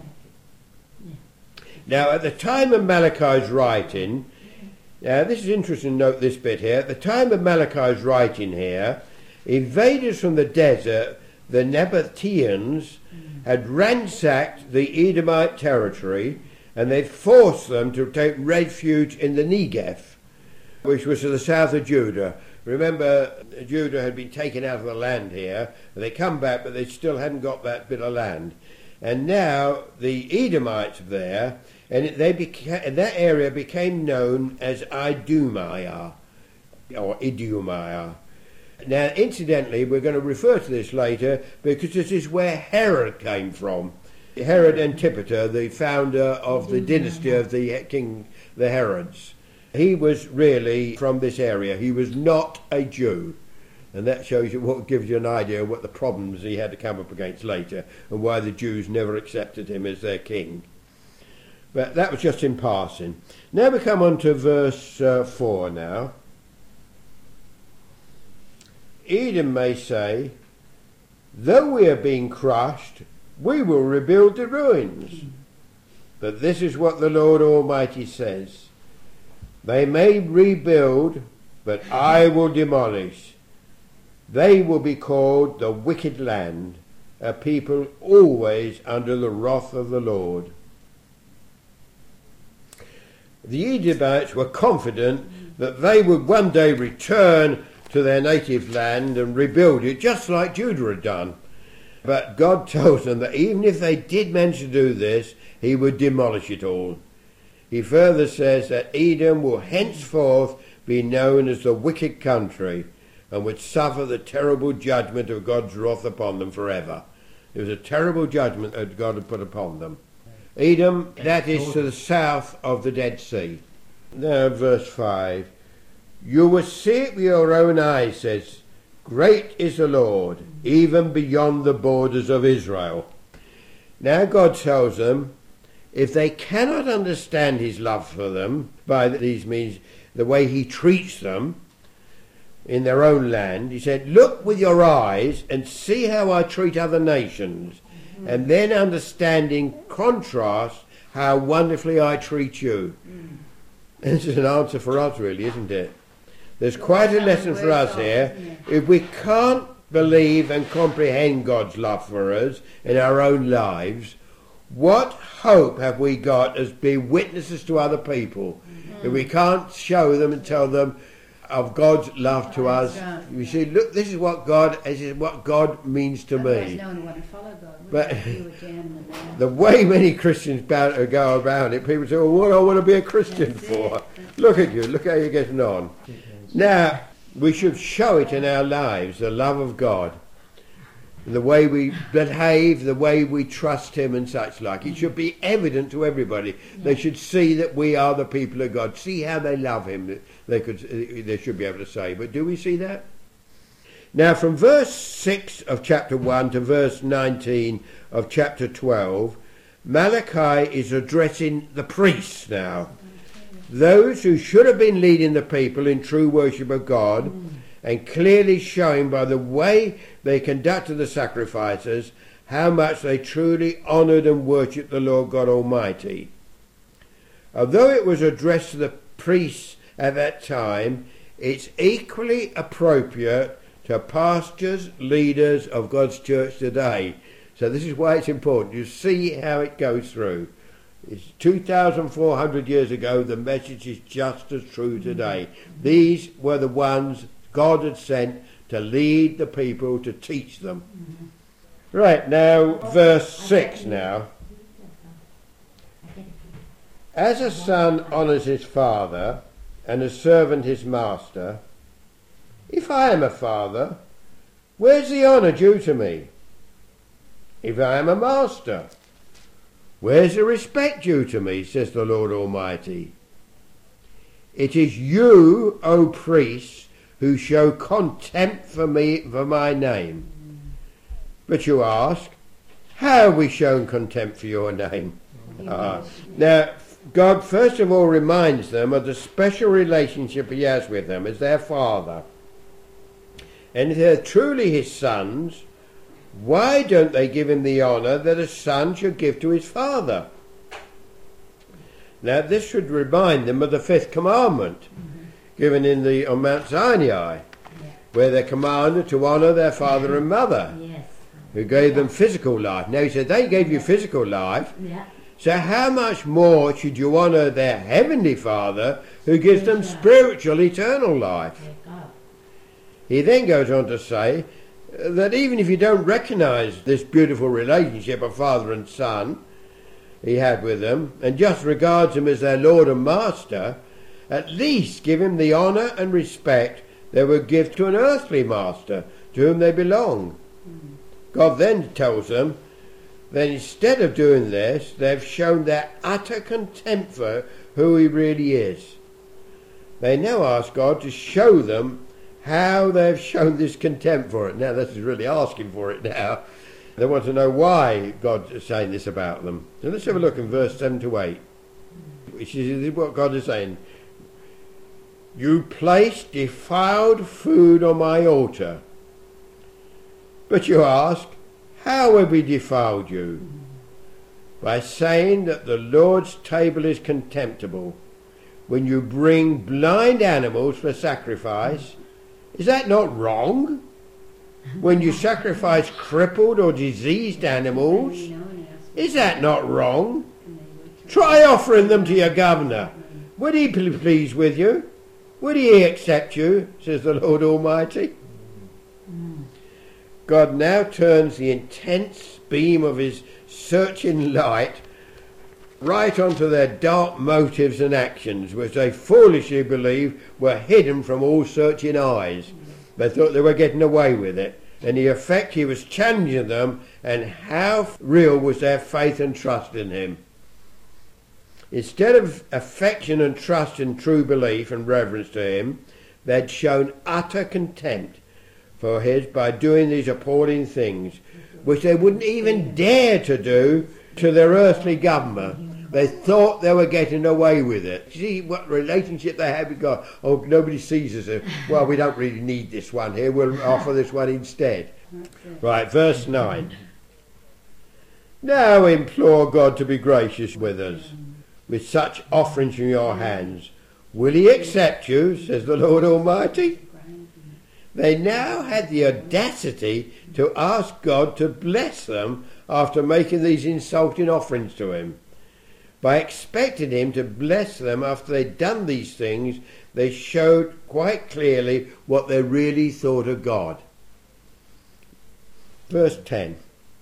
Now, at the time of Malachi's writing, now this is interesting to note this bit here. At the time of Malachi's writing here, invaders from the desert, the Nabateans, had ransacked the Edomite territory, and they'd forced them to take refuge in the Negev, which was to the south of Judah. Remember, Judah had been taken out of the land here, and they come back, but they still hadn't got that bit of land. And now the Edomites there, and that area became known as Idumea, or Idumea. Now, incidentally, we're going to refer to this later, because this is where Herod came from. Herod Antipater, the founder of the dynasty of the Herods. He was really from this area. He was not a Jew. And that shows you what gives you an idea of what the problems he had to come up against later, and why the Jews never accepted him as their king. But that was just in passing. Now we come on to verse 4 now. Edom may say, though we are being crushed, we will rebuild the ruins. But this is what the Lord Almighty says. They may rebuild, but I will demolish. They will be called the wicked land, a people always under the wrath of the Lord. The Edomites were confident that they would one day return to their native land and rebuild it, just like Judah had done. But God told them that even if they did manage to do this, he would demolish it all. He further says that Edom will henceforth be known as the wicked country, and would suffer the terrible judgment of God's wrath upon them forever. It was a terrible judgment that God had put upon them. Edom, that is to the south of the Dead Sea. Now verse 5. You will see it with your own eyes, says, great is the Lord, even beyond the borders of Israel. Now God tells them, if they cannot understand his love for them, by these means the way he treats them in their own land, he said, look with your eyes and see how I treat other nations, and then understand in contrast how wonderfully I treat you. This is an answer for us, really, isn't it? There's quite a lesson for us here. If we can't believe and comprehend God's love for us in our own lives, what hope have we got as being witnesses to other people? If we can't show them and tell them of God's love to us, you see, look, this is what God means to me. But the way many Christians go around it, people say, well, what do I want to be a Christian for? Look at you, look how you're getting on. Now, we should show it in our lives, the love of God. the way we behave, the way we trust him and such like. It should be evident to everybody. Yeah. They should see that we are the people of God. See how they love him. They should be able to say. But do we see that? Now from verse 6 of chapter 1 to verse 19 of chapter 12, Malachi is addressing the priests now. Those who should have been leading the people in true worship of God, and clearly showing by the way they conducted the sacrifices how much they truly honoured and worshipped the Lord God Almighty. Although it was addressed to the priests at that time, it's equally appropriate to pastors, leaders of God's church today. So this is why it's important. You see how it goes through. It's 2,400 years ago. The message is just as true today. These were the ones God had sent to lead the people, to teach them. Right, now verse 6 now. As a son honours his father and a servant his master, if I am a father, where's the honour due to me? If I am a master, where's the respect due to me, says the Lord Almighty? It is you, O priests, who show contempt for me, for my name. But you ask, how have we shown contempt for your name? Now, God first of all reminds them of the special relationship he has with them as their father. And if they're truly his sons, why don't they give him the honour that a son should give to his father? Now, this should remind them of the fifth commandment given on Mount Sinai, where they're commanded to honour their father and mother, who gave them physical life. Now he said, they gave you physical life, so how much more should you honour their heavenly Father, who gives them spiritual, eternal life? He then goes on to say that even if you don't recognise this beautiful relationship of father and son he had with them, and just regards him as their Lord and Master, at least give him the honour and respect they would give to an earthly master to whom they belong. God then tells them that instead of doing this, they've shown their utter contempt for who he really is. They now ask God to show them how they've shown this contempt for it. Now this is really asking for it now. They want to know why God is saying this about them. So let's have a look in verse 7 to 8. Which is what God is saying. You placed defiled food on my altar. But you ask, how have we defiled you? By saying that the Lord's table is contemptible. When you bring blind animals for sacrifice, is that not wrong? When you sacrifice crippled or diseased animals, is that not wrong? Try offering them to your governor. Would he be pleased with you? Would he accept you, says the Lord Almighty? God now turns the intense beam of his searching light right onto their dark motives and actions, which they foolishly believed were hidden from all searching eyes. They thought they were getting away with it. And in effect, he was challenging them, and how real was their faith and trust in him. Instead of affection and trust in true belief and reverence to him, they'd shown utter contempt for his by doing these appalling things, which they wouldn't even dare to do to their earthly governor. They thought they were getting away with it. See what relationship they had with God. Oh, nobody sees us. Well, we don't really need this one here. We'll offer this one instead. Right, verse 9. Now implore God to be gracious with us, with such offerings in your hands. Will he accept you, says the Lord Almighty? They now had the audacity to ask God to bless them after making these insulting offerings to him. By expecting him to bless them after they'd done these things, they showed quite clearly what they really thought of God. Verse 10.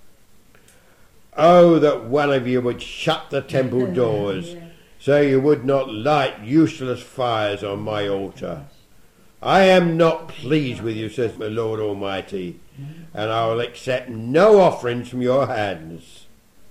Oh, that one of you would shut the temple doors, so you would not light useless fires on my altar. I am not pleased with you, says the Lord Almighty, and I will accept no offerings from your hands.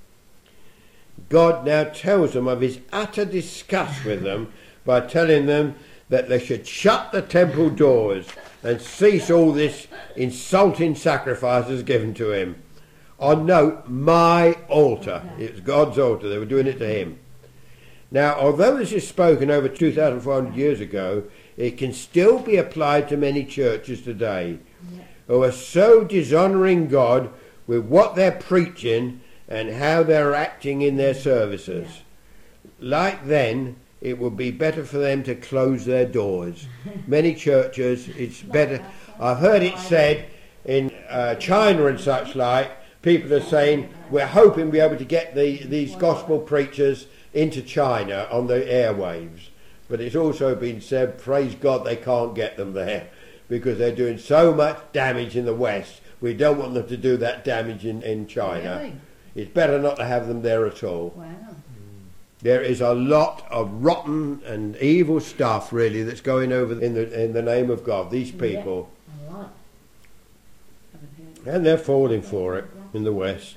God now tells them of his utter disgust with them by telling them that they should shut the temple doors and cease all this insulting sacrifices given to him. On note, my altar. It was God's altar. They were doing it to him. Now, although this is spoken over 2,400 years ago, it can still be applied to many churches today who are so dishonouring God with what they're preaching and how they're acting in their services. Like then, it would be better for them to close their doors. Many churches, it's better. I've heard it said in China and such like, people are saying, we're hoping we'll be able to get these gospel preachers into China on the airwaves. But it's also been said, praise God, they can't get them there because they're doing so much damage in the West. We don't want them to do that damage in China. Really? It's better not to have them there at all. Wow. There is a lot of rotten and evil stuff, really, that's going over in the name of God. These people, A lot. Haven't heard and they're falling for it in the West.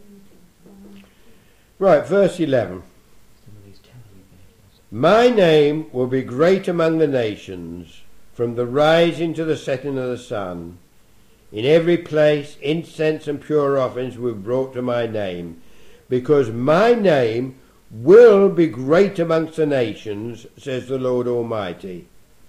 Right, verse 11. My name will be great among the nations, from the rising to the setting of the sun. In every place incense and pure offerings will be brought to my name, because my name will be great amongst the nations, says the Lord Almighty.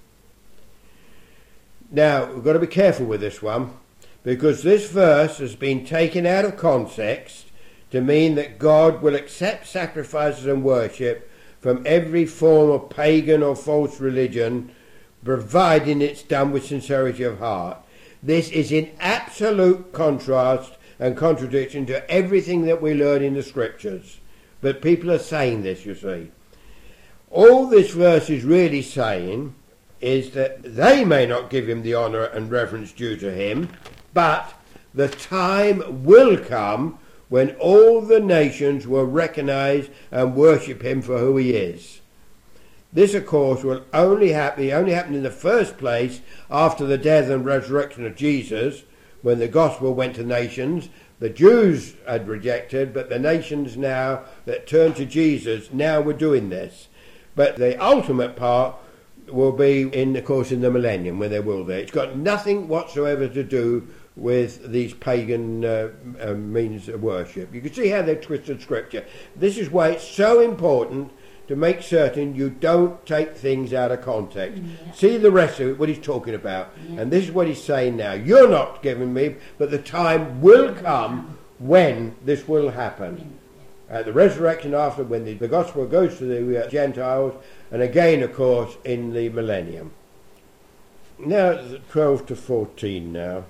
Now, we've got to be careful with this one, because this verse has been taken out of context to mean that God will accept sacrifices and worship from every form of pagan or false religion, providing it's done with sincerity of heart. This is in absolute contrast and contradiction to everything that we learn in the Scriptures. But people are saying this, you see. All this verse is really saying is that they may not give him the honour and reverence due to him, but the time will come when all the nations will recognise and worship him for who he is. This, of course, will only happen in the first place after the death and resurrection of Jesus, when the gospel went to nations. The Jews had rejected, but the nations now that turned to Jesus now were doing this. But the ultimate part will be, of course, in the millennium, when they will there. It's got nothing whatsoever to do with these pagan means of worship. You can see how they've twisted Scripture. This is why it's so important to make certain you don't take things out of context. Yeah. See the rest of it, what he's talking about. Yeah. And this is what he's saying now. You're not giving me, but the time will come when this will happen. At the resurrection after, when the gospel goes to the Gentiles, and again, of course, in the millennium. Now, 12 to 14 now.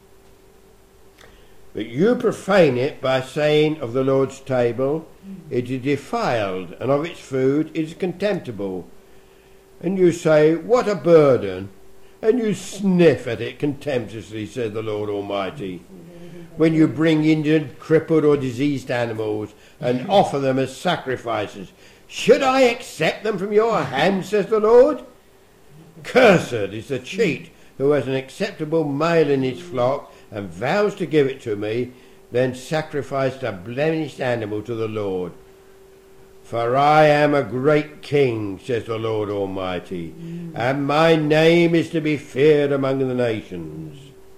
But you profane it by saying of the Lord's table, it is defiled, and of its food it is contemptible. And you say, what a burden! And you sniff at it contemptuously, said the Lord Almighty, when you bring injured, crippled or diseased animals and offer them as sacrifices. Should I accept them from your hand, says the Lord? Cursed is the cheat who has an acceptable male in his flock and vows to give it to me, then sacrificed a blemished animal to the Lord. For I am a great king, says the Lord Almighty, and my name is to be feared among the nations.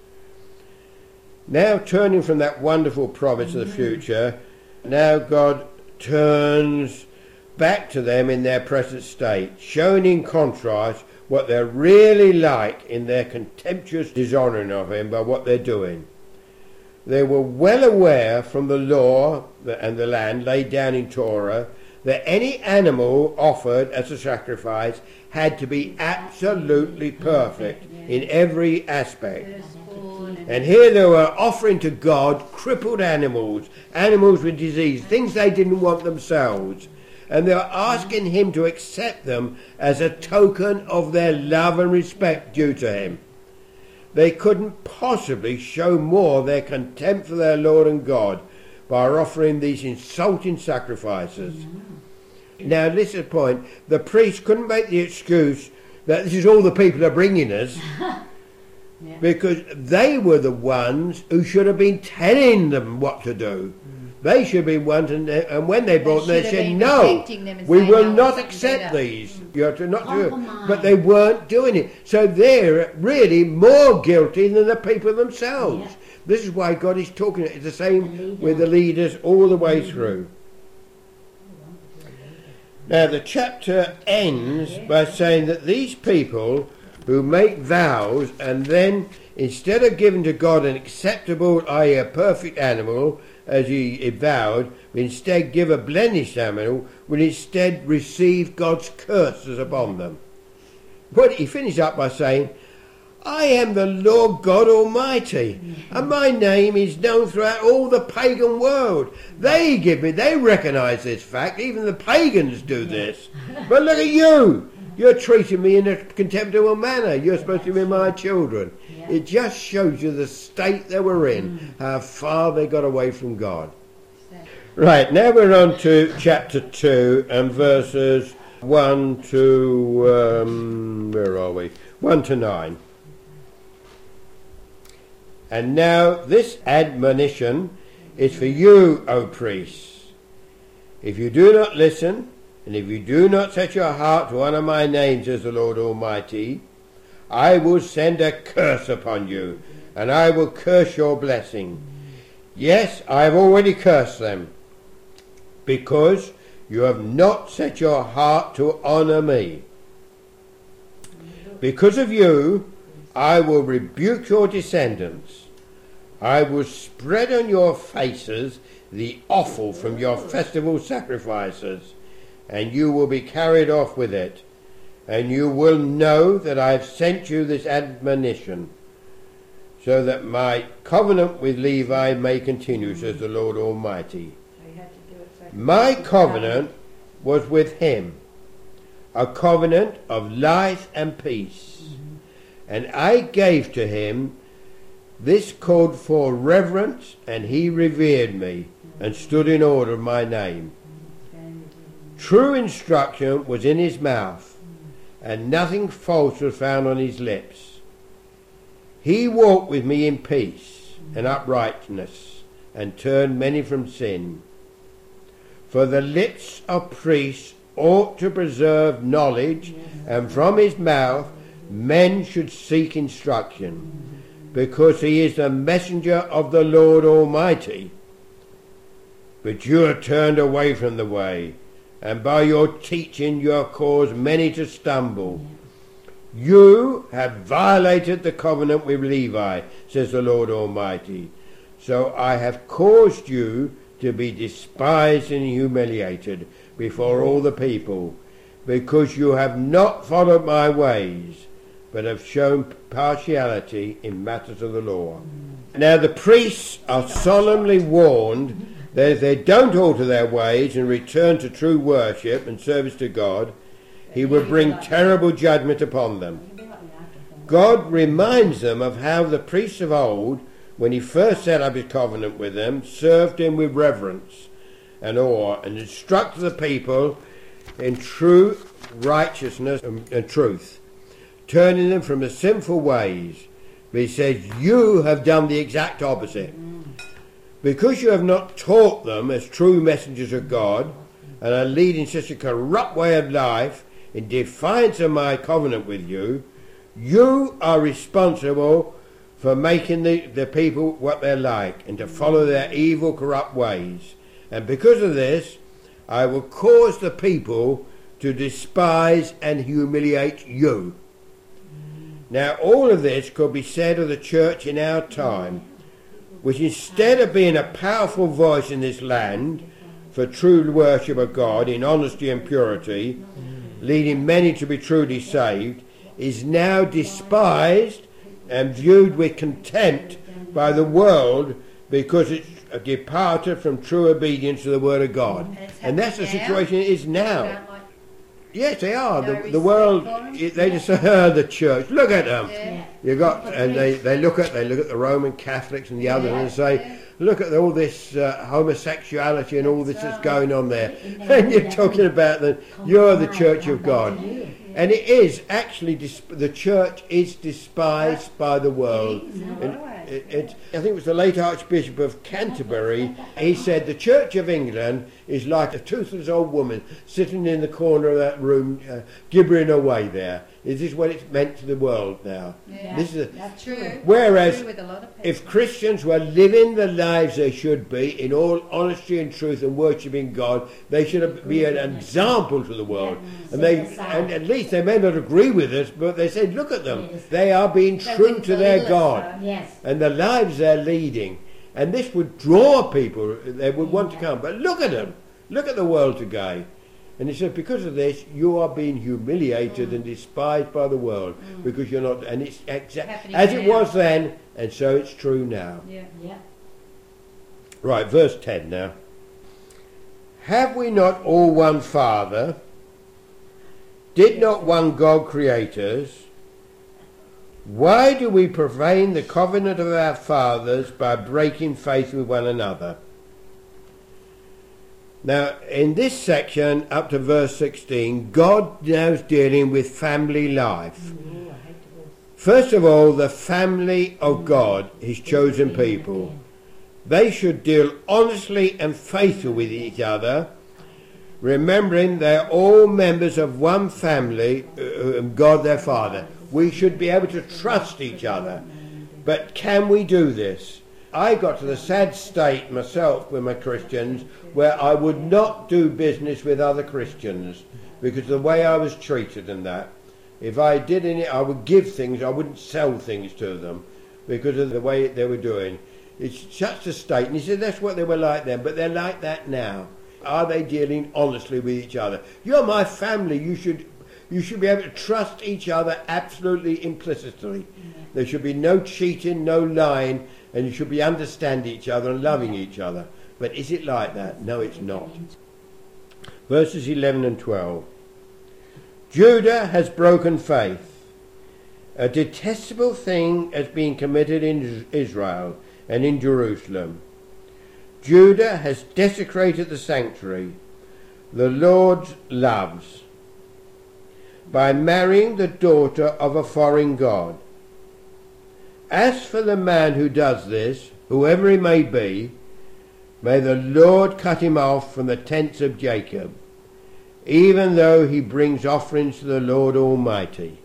Now, turning from that wonderful promise of the future, now God turns back to them in their present state, showing in contrast what they're really like in their contemptuous dishonouring of him by what they're doing. They were well aware from the law and the land laid down in Torah that any animal offered as a sacrifice had to be absolutely perfect in every aspect. And here they were offering to God crippled animals, animals with disease, things they didn't want themselves. And they were asking him to accept them as a token of their love and respect due to him. They couldn't possibly show more their contempt for their Lord and God by offering these insulting sacrifices. Now, this is the point. The priest couldn't make the excuse that this is all the people are bringing us, Yeah. because they were the ones who should have been telling them what to do. They should have been ones, and when they brought them, they should have said, been no, protecting them and we saying, will "No, not it's accept better." these. You have to not do it. Compromise. But they weren't doing it. So they're really more guilty than the people themselves. Yeah. This is why God is talking. It's the same The with the leaders all the way through. Now the chapter ends by saying that these people who make vows and then, instead of giving to God an acceptable, i.e. a perfect animal, as he vowed, instead give a blemished animal, will instead receive God's curses upon them. But he finished up by saying, I am the Lord God Almighty, and my name is known throughout all the pagan world. They recognise this fact, even the pagans do this. But look at you! You're treating me in a contemptible manner. You're supposed to be my children. Yeah. It just shows you the state they were in, how far they got away from God. Right, now we're on to chapter 2 and verses 1 to, where are we? 1 to 9. And now this admonition is for you, O priests. If you do not listen, and if you do not set your heart to honour my name, says the Lord Almighty, I will send a curse upon you, and I will curse your blessing. Yes, I have already cursed them, because you have not set your heart to honour me. Because of you, I will rebuke your descendants. I will spread on your faces the offal from your festival sacrifices, and you will be carried off with it. And you will know that I have sent you this admonition, so that my covenant with Levi may continue, says the Lord Almighty. My covenant was with him, a covenant of life and peace. And I gave to him this called for reverence, and he revered me and stood in order of my name. True instruction was in his mouth, and nothing false was found on his lips. He walked with me in peace and uprightness, and turned many from sin. For the lips of priests ought to preserve knowledge, and from his mouth men should seek instruction, because he is the messenger of the Lord Almighty. But you have turned away from the way, and by your teaching you have caused many to stumble. You have violated the covenant with Levi, says the Lord Almighty. So I have caused you to be despised and humiliated before all the people, because you have not followed my ways, but have shown partiality in matters of the law. Now the priests are solemnly warned that if they don't alter their ways and return to true worship and service to God, he will bring terrible judgment upon them. God reminds them of how the priests of old, when he first set up his covenant with them, served him with reverence and awe, and instructed the people in true righteousness and truth, turning them from the sinful ways. But he says, you have done the exact opposite. Because you have not taught them as true messengers of God, and are leading such a corrupt way of life in defiance of my covenant with you, you are responsible for making the people what they're like, and to follow their evil, corrupt ways. And because of this, I will cause the people to despise and humiliate you. Now, all of this could be said of the church in our time, which instead of being a powerful voice in this land for true worship of God in honesty and purity, leading many to be truly saved, is now despised and viewed with contempt by the world because it's departed from true obedience to the Word of God. And that's the situation it is now. Yes, they are. The world, they just say, the church, look at them. You got, and they look at the Roman Catholics and the others and say, look at all this homosexuality and all this that's going on there. And you're talking about that you're the Church of God. And it is actually, the church is despised by the world. I think it was the late Archbishop of Canterbury. He said the Church of England is like a toothless old woman sitting in the corner of that room, gibbering away there. Is this what it's meant to the world now? Yeah, this is that's true. Whereas, True with a lot of people. if Christians were living the lives they should be, in all honesty and truth and worshipping God, they should be an example to the world. And at least they may not agree with us, but they said, look at them. They are being true to their God. And the lives they're leading. And this would draw people. They would want to come. But look at them. Look at the world today. And he said, because of this, you are being humiliated and despised by the world, because you're not. And it's as it was then, and so it's true now. Right, verse 10 now. Have we not all one Father? Did not one God create us? Why do we profane the covenant of our fathers by breaking faith with one another? Now, in this section, up to verse 16, God now is dealing with family life. First of all, the family of God, his chosen people. They should deal honestly and faithfully with each other, remembering they are all members of one family, God their Father. We should be able to trust each other. But can we do this? I got to the sad state myself with my Christians where I would not do business with other Christians because of the way I was treated and that. If I did any, I would give things, I wouldn't sell things to them because of the way they were doing. It's such a state. And he said that's what they were like then, but they're like that now. Are they dealing honestly with each other? You're my family. You should be able to trust each other absolutely implicitly. There should be no cheating, no lying, and you should be understanding each other and loving each other. But is it like that? No, it's not. Verses 11 and 12. Judah has broken faith. A detestable thing has been committed in Israel and in Jerusalem. Judah has desecrated the sanctuary, the Lord loves, by marrying the daughter of a foreign god. As for the man who does this, whoever he may be, may the Lord cut him off from the tents of Jacob, even though he brings offerings to the Lord Almighty.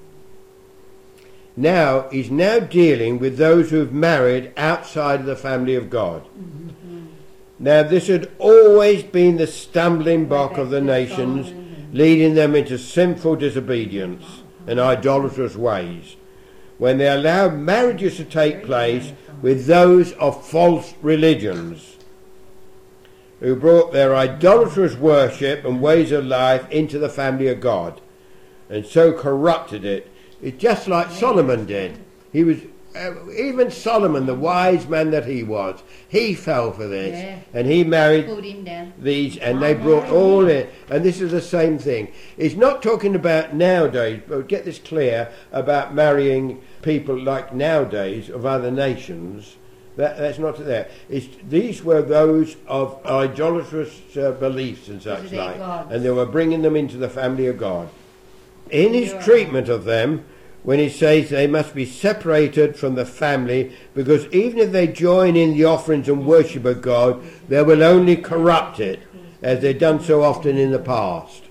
Now, he's now dealing with those who have married outside of the family of God. Now, this had always been the stumbling block of the nations, leading them into sinful disobedience and idolatrous ways, when they allowed marriages to take place with those of false religions, who brought their idolatrous worship and ways of life into the family of God, and so corrupted it. It's just like Solomon did. He was, even Solomon, the wise man that he was, he fell for this, and he married these, and they brought all in. And this is the same thing. It's not talking about nowadays, but get this clear, about marrying people like nowadays of other nations. That's not there. These were those of idolatrous beliefs and such like, and they were bringing them into the family of God. In his treatment of them, when he says they must be separated from the family, because even if they join in the offerings and worship of God, they will only corrupt it, as they've done so often in the past.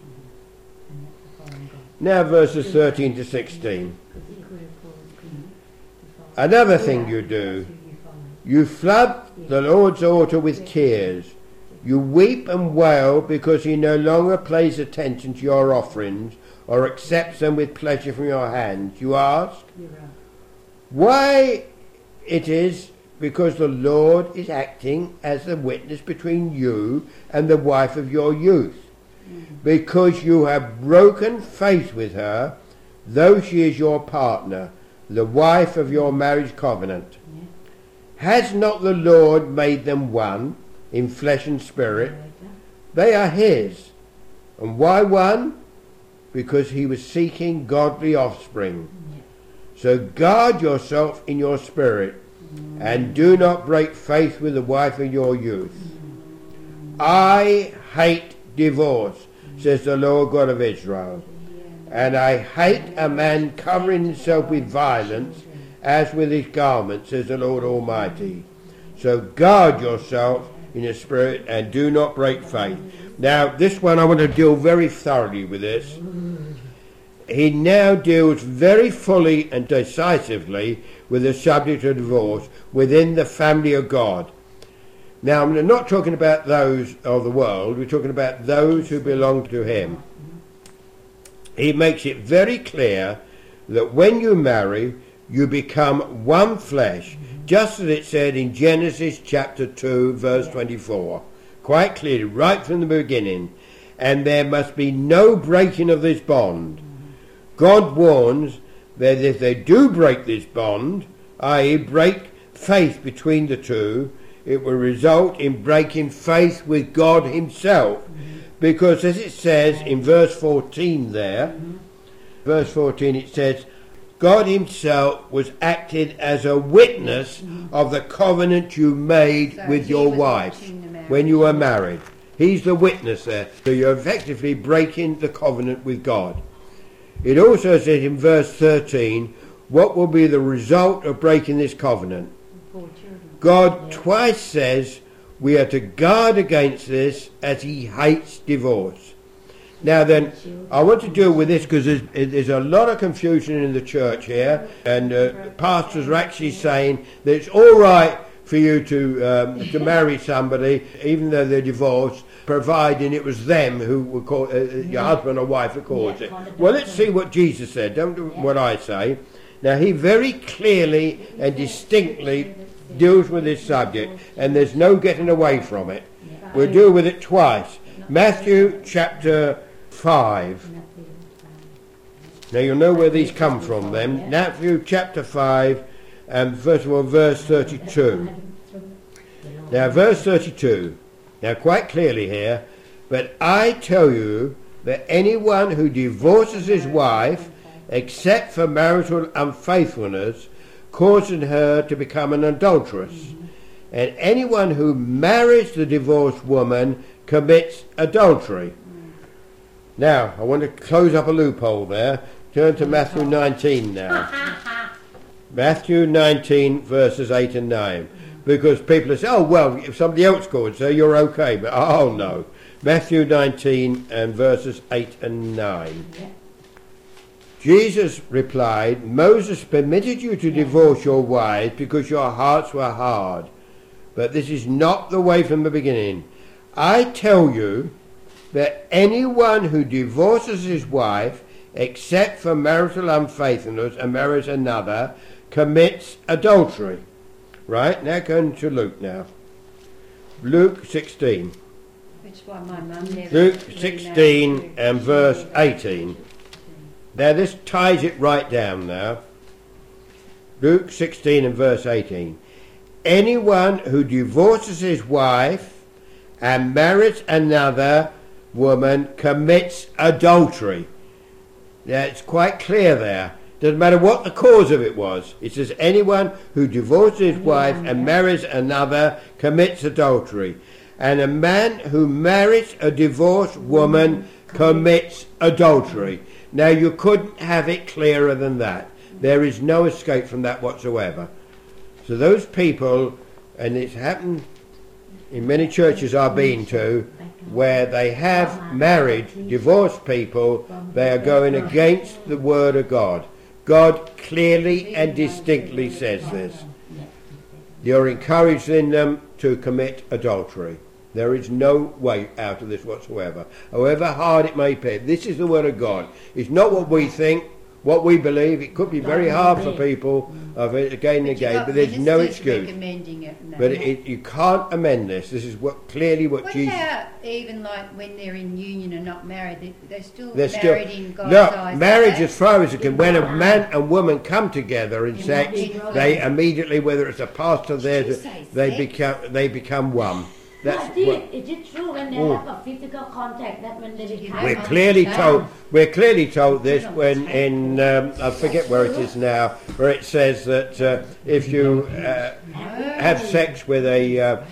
Now verses 13 to 16. Another thing you do, you flood the Lord's altar with tears. You weep and wail because he no longer pays attention to your offerings or accepts them with pleasure from your hands. You ask why? It is because the Lord is acting as the witness between you and the wife of your youth, because you have broken faith with her, though she is your partner, the wife of your marriage covenant. Has not the Lord made them one in flesh and spirit? They are his. And why one? Because he was seeking godly offspring. So guard yourself in your spirit, and do not break faith with the wife of your youth. I hate divorce, says the Lord God of Israel. And I hate a man covering himself with violence as with his garment, says the Lord Almighty. So guard yourself in the spirit and do not break faith. Now, this one I want to deal very thoroughly with this. He now deals very fully and decisively with the subject of divorce within the family of God. Now, I'm not talking about those of the world, we're talking about those who belong to him. He makes it very clear that when you marry, you become one flesh, just as it said in Genesis chapter 2, verse 24. Quite clearly, right from the beginning. And there must be no breaking of this bond. God warns that if they do break this bond, i.e. break faith between the two, it will result in breaking faith with God himself. Because as it says in verse 14 there, verse 14 it says, God himself was acted as a witness of the covenant you made with your wife when you were married. He's the witness there. So you're effectively breaking the covenant with God. It also says in verse 13, what will be the result of breaking this covenant? God twice says we are to guard against this as he hates divorce. Now then, I want to deal with this because there's a lot of confusion in the church here, and pastors are actually saying that it's all right for you to marry somebody, even though they're divorced, providing it was them who were called, your husband or wife who caused it. Well, let's see what Jesus said, don't do what I say. Now, he very clearly and distinctly deals with this subject, and there's no getting away from it. We'll deal with it twice. Matthew chapter 5. Now you'll know where these come from then. Matthew chapter 5 and first of all verse 32. Now verse 32. Now quite clearly here, but I tell you that anyone who divorces his wife except for marital unfaithfulness causing her to become an adulteress. And anyone who marries the divorced woman commits adultery. Now, I want to close up a loophole there. Turn to Matthew 19 now. Matthew 19, verses 8 and 9. Because people say, oh, well, if somebody else calls, so you're okay. But, oh, no. Matthew 19 and verses 8 and 9. Jesus replied, Moses permitted you to divorce your wives because your hearts were hard. But this is not the way from the beginning. I tell you that anyone who divorces his wife, except for marital unfaithfulness, and marries another, commits adultery. Right, now going to Luke now. Luke 16. Which one my mum never Luke 16 and verse 18. Now this ties it right down now. Luke 16 and verse 18. Anyone who divorces his wife and marries another woman commits adultery. Now it's quite clear there. Doesn't matter what the cause of it was. It says anyone who divorces his wife and marries another commits adultery. And a man who marries a divorced woman commits adultery. Now you couldn't have it clearer than that. There is no escape from that whatsoever. So those people, and it's happened in many churches I've been to, where they have married divorced people, they are going against the word of God. God clearly and distinctly says this. You're encouraging them to commit adultery. There is no way out of this whatsoever. However hard it may be, this is the word of God. It's not what we think, what we believe. It could be very hard for people of it again and again, but there's no excuse. But you can't amend this. This is what clearly what Jesus. Even like when they're in union and not married, they're still married in God's eyes. No, marriage as far as it can. When a man and woman come together in sex, they immediately, whether it's a pastor there, they become one. That's is it true when they have a physical contact that when they become we're clearly told this when in I forget where it is now, where it says that if you have sex with a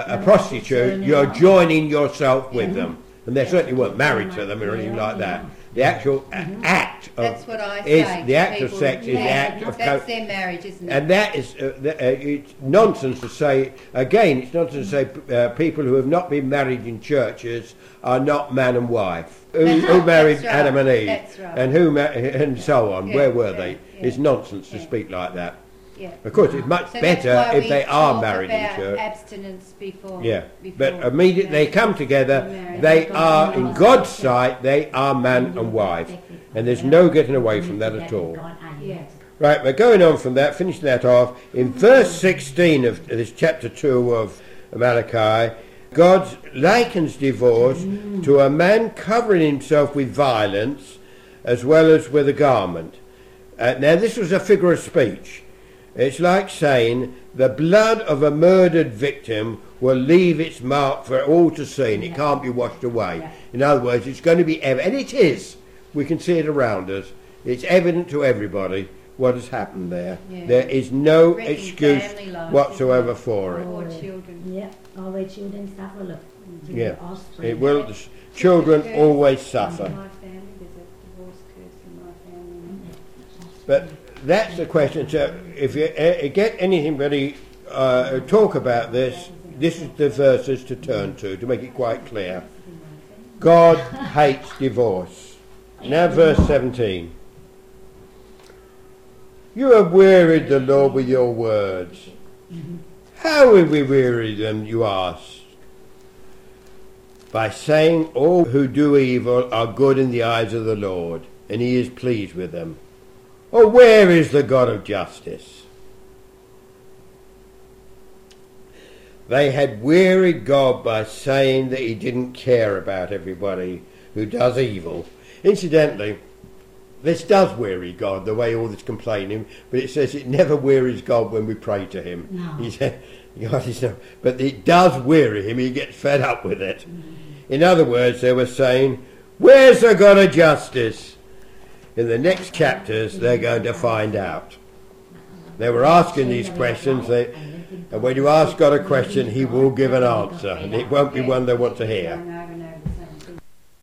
prostitute, you're joining yourself with them, and they certainly weren't married to them or anything like that. The actual act of That's what I is say. the to act of people. sex is the act of That's their marriage, isn't it? and that is it's nonsense to say. Again, it's nonsense to say people who have not been married in churches are not man and wife. Who married That's right. Adam and Eve, That's right. and and so on. Yeah, Where were yeah, they? yeah. It's nonsense to Yeah. speak like that. Yeah. Of course, it's much So better that's why if we they are talk married in about church. abstinence before. Yeah, before but immediately they marriage. come together, Marriage. they are, in God's sight, they are man and wife. And there's no getting away from that at all. Yeah. Right, we're going on from that, finishing that off. In verse 16 of this chapter 2 of Malachi, God likens divorce to a man covering himself with violence as well as with a garment. Now this was a figure of speech. It's like saying the blood of a murdered victim will leave its mark for all to see and it can't be washed away. In other words, it's going to be evident, and it is. We can see it around us. It's evident to everybody what has happened there. Yeah. There is no Wrecking excuse family life, whatsoever isn't it? for it. Or children. Yeah, always children suffer. Look. Yeah, Offspring. it will. The children always suffer. In my family, there's a divorce curse in my family. But that's the question. So if you get anybody talk about this, this is the verses to turn to make it quite clear. God hates divorce. Now verse 17. You have wearied the Lord with your words. How will we weary them, you ask? By saying all who do evil are good in the eyes of the Lord, and he is pleased with them. Or where is the God of justice? They had wearied God by saying that he didn't care about everybody who does evil. Incidentally, this does weary God, the way all this complaining, but it says it never wearies God when we pray to him. No. He said, God is no, but it does weary him, he gets fed up with it. In other words, they were saying, where's the God of justice? In the next chapters, they're going to find out. They were asking these questions, and when you ask God a question, he will give an answer, and it won't be one they want to hear.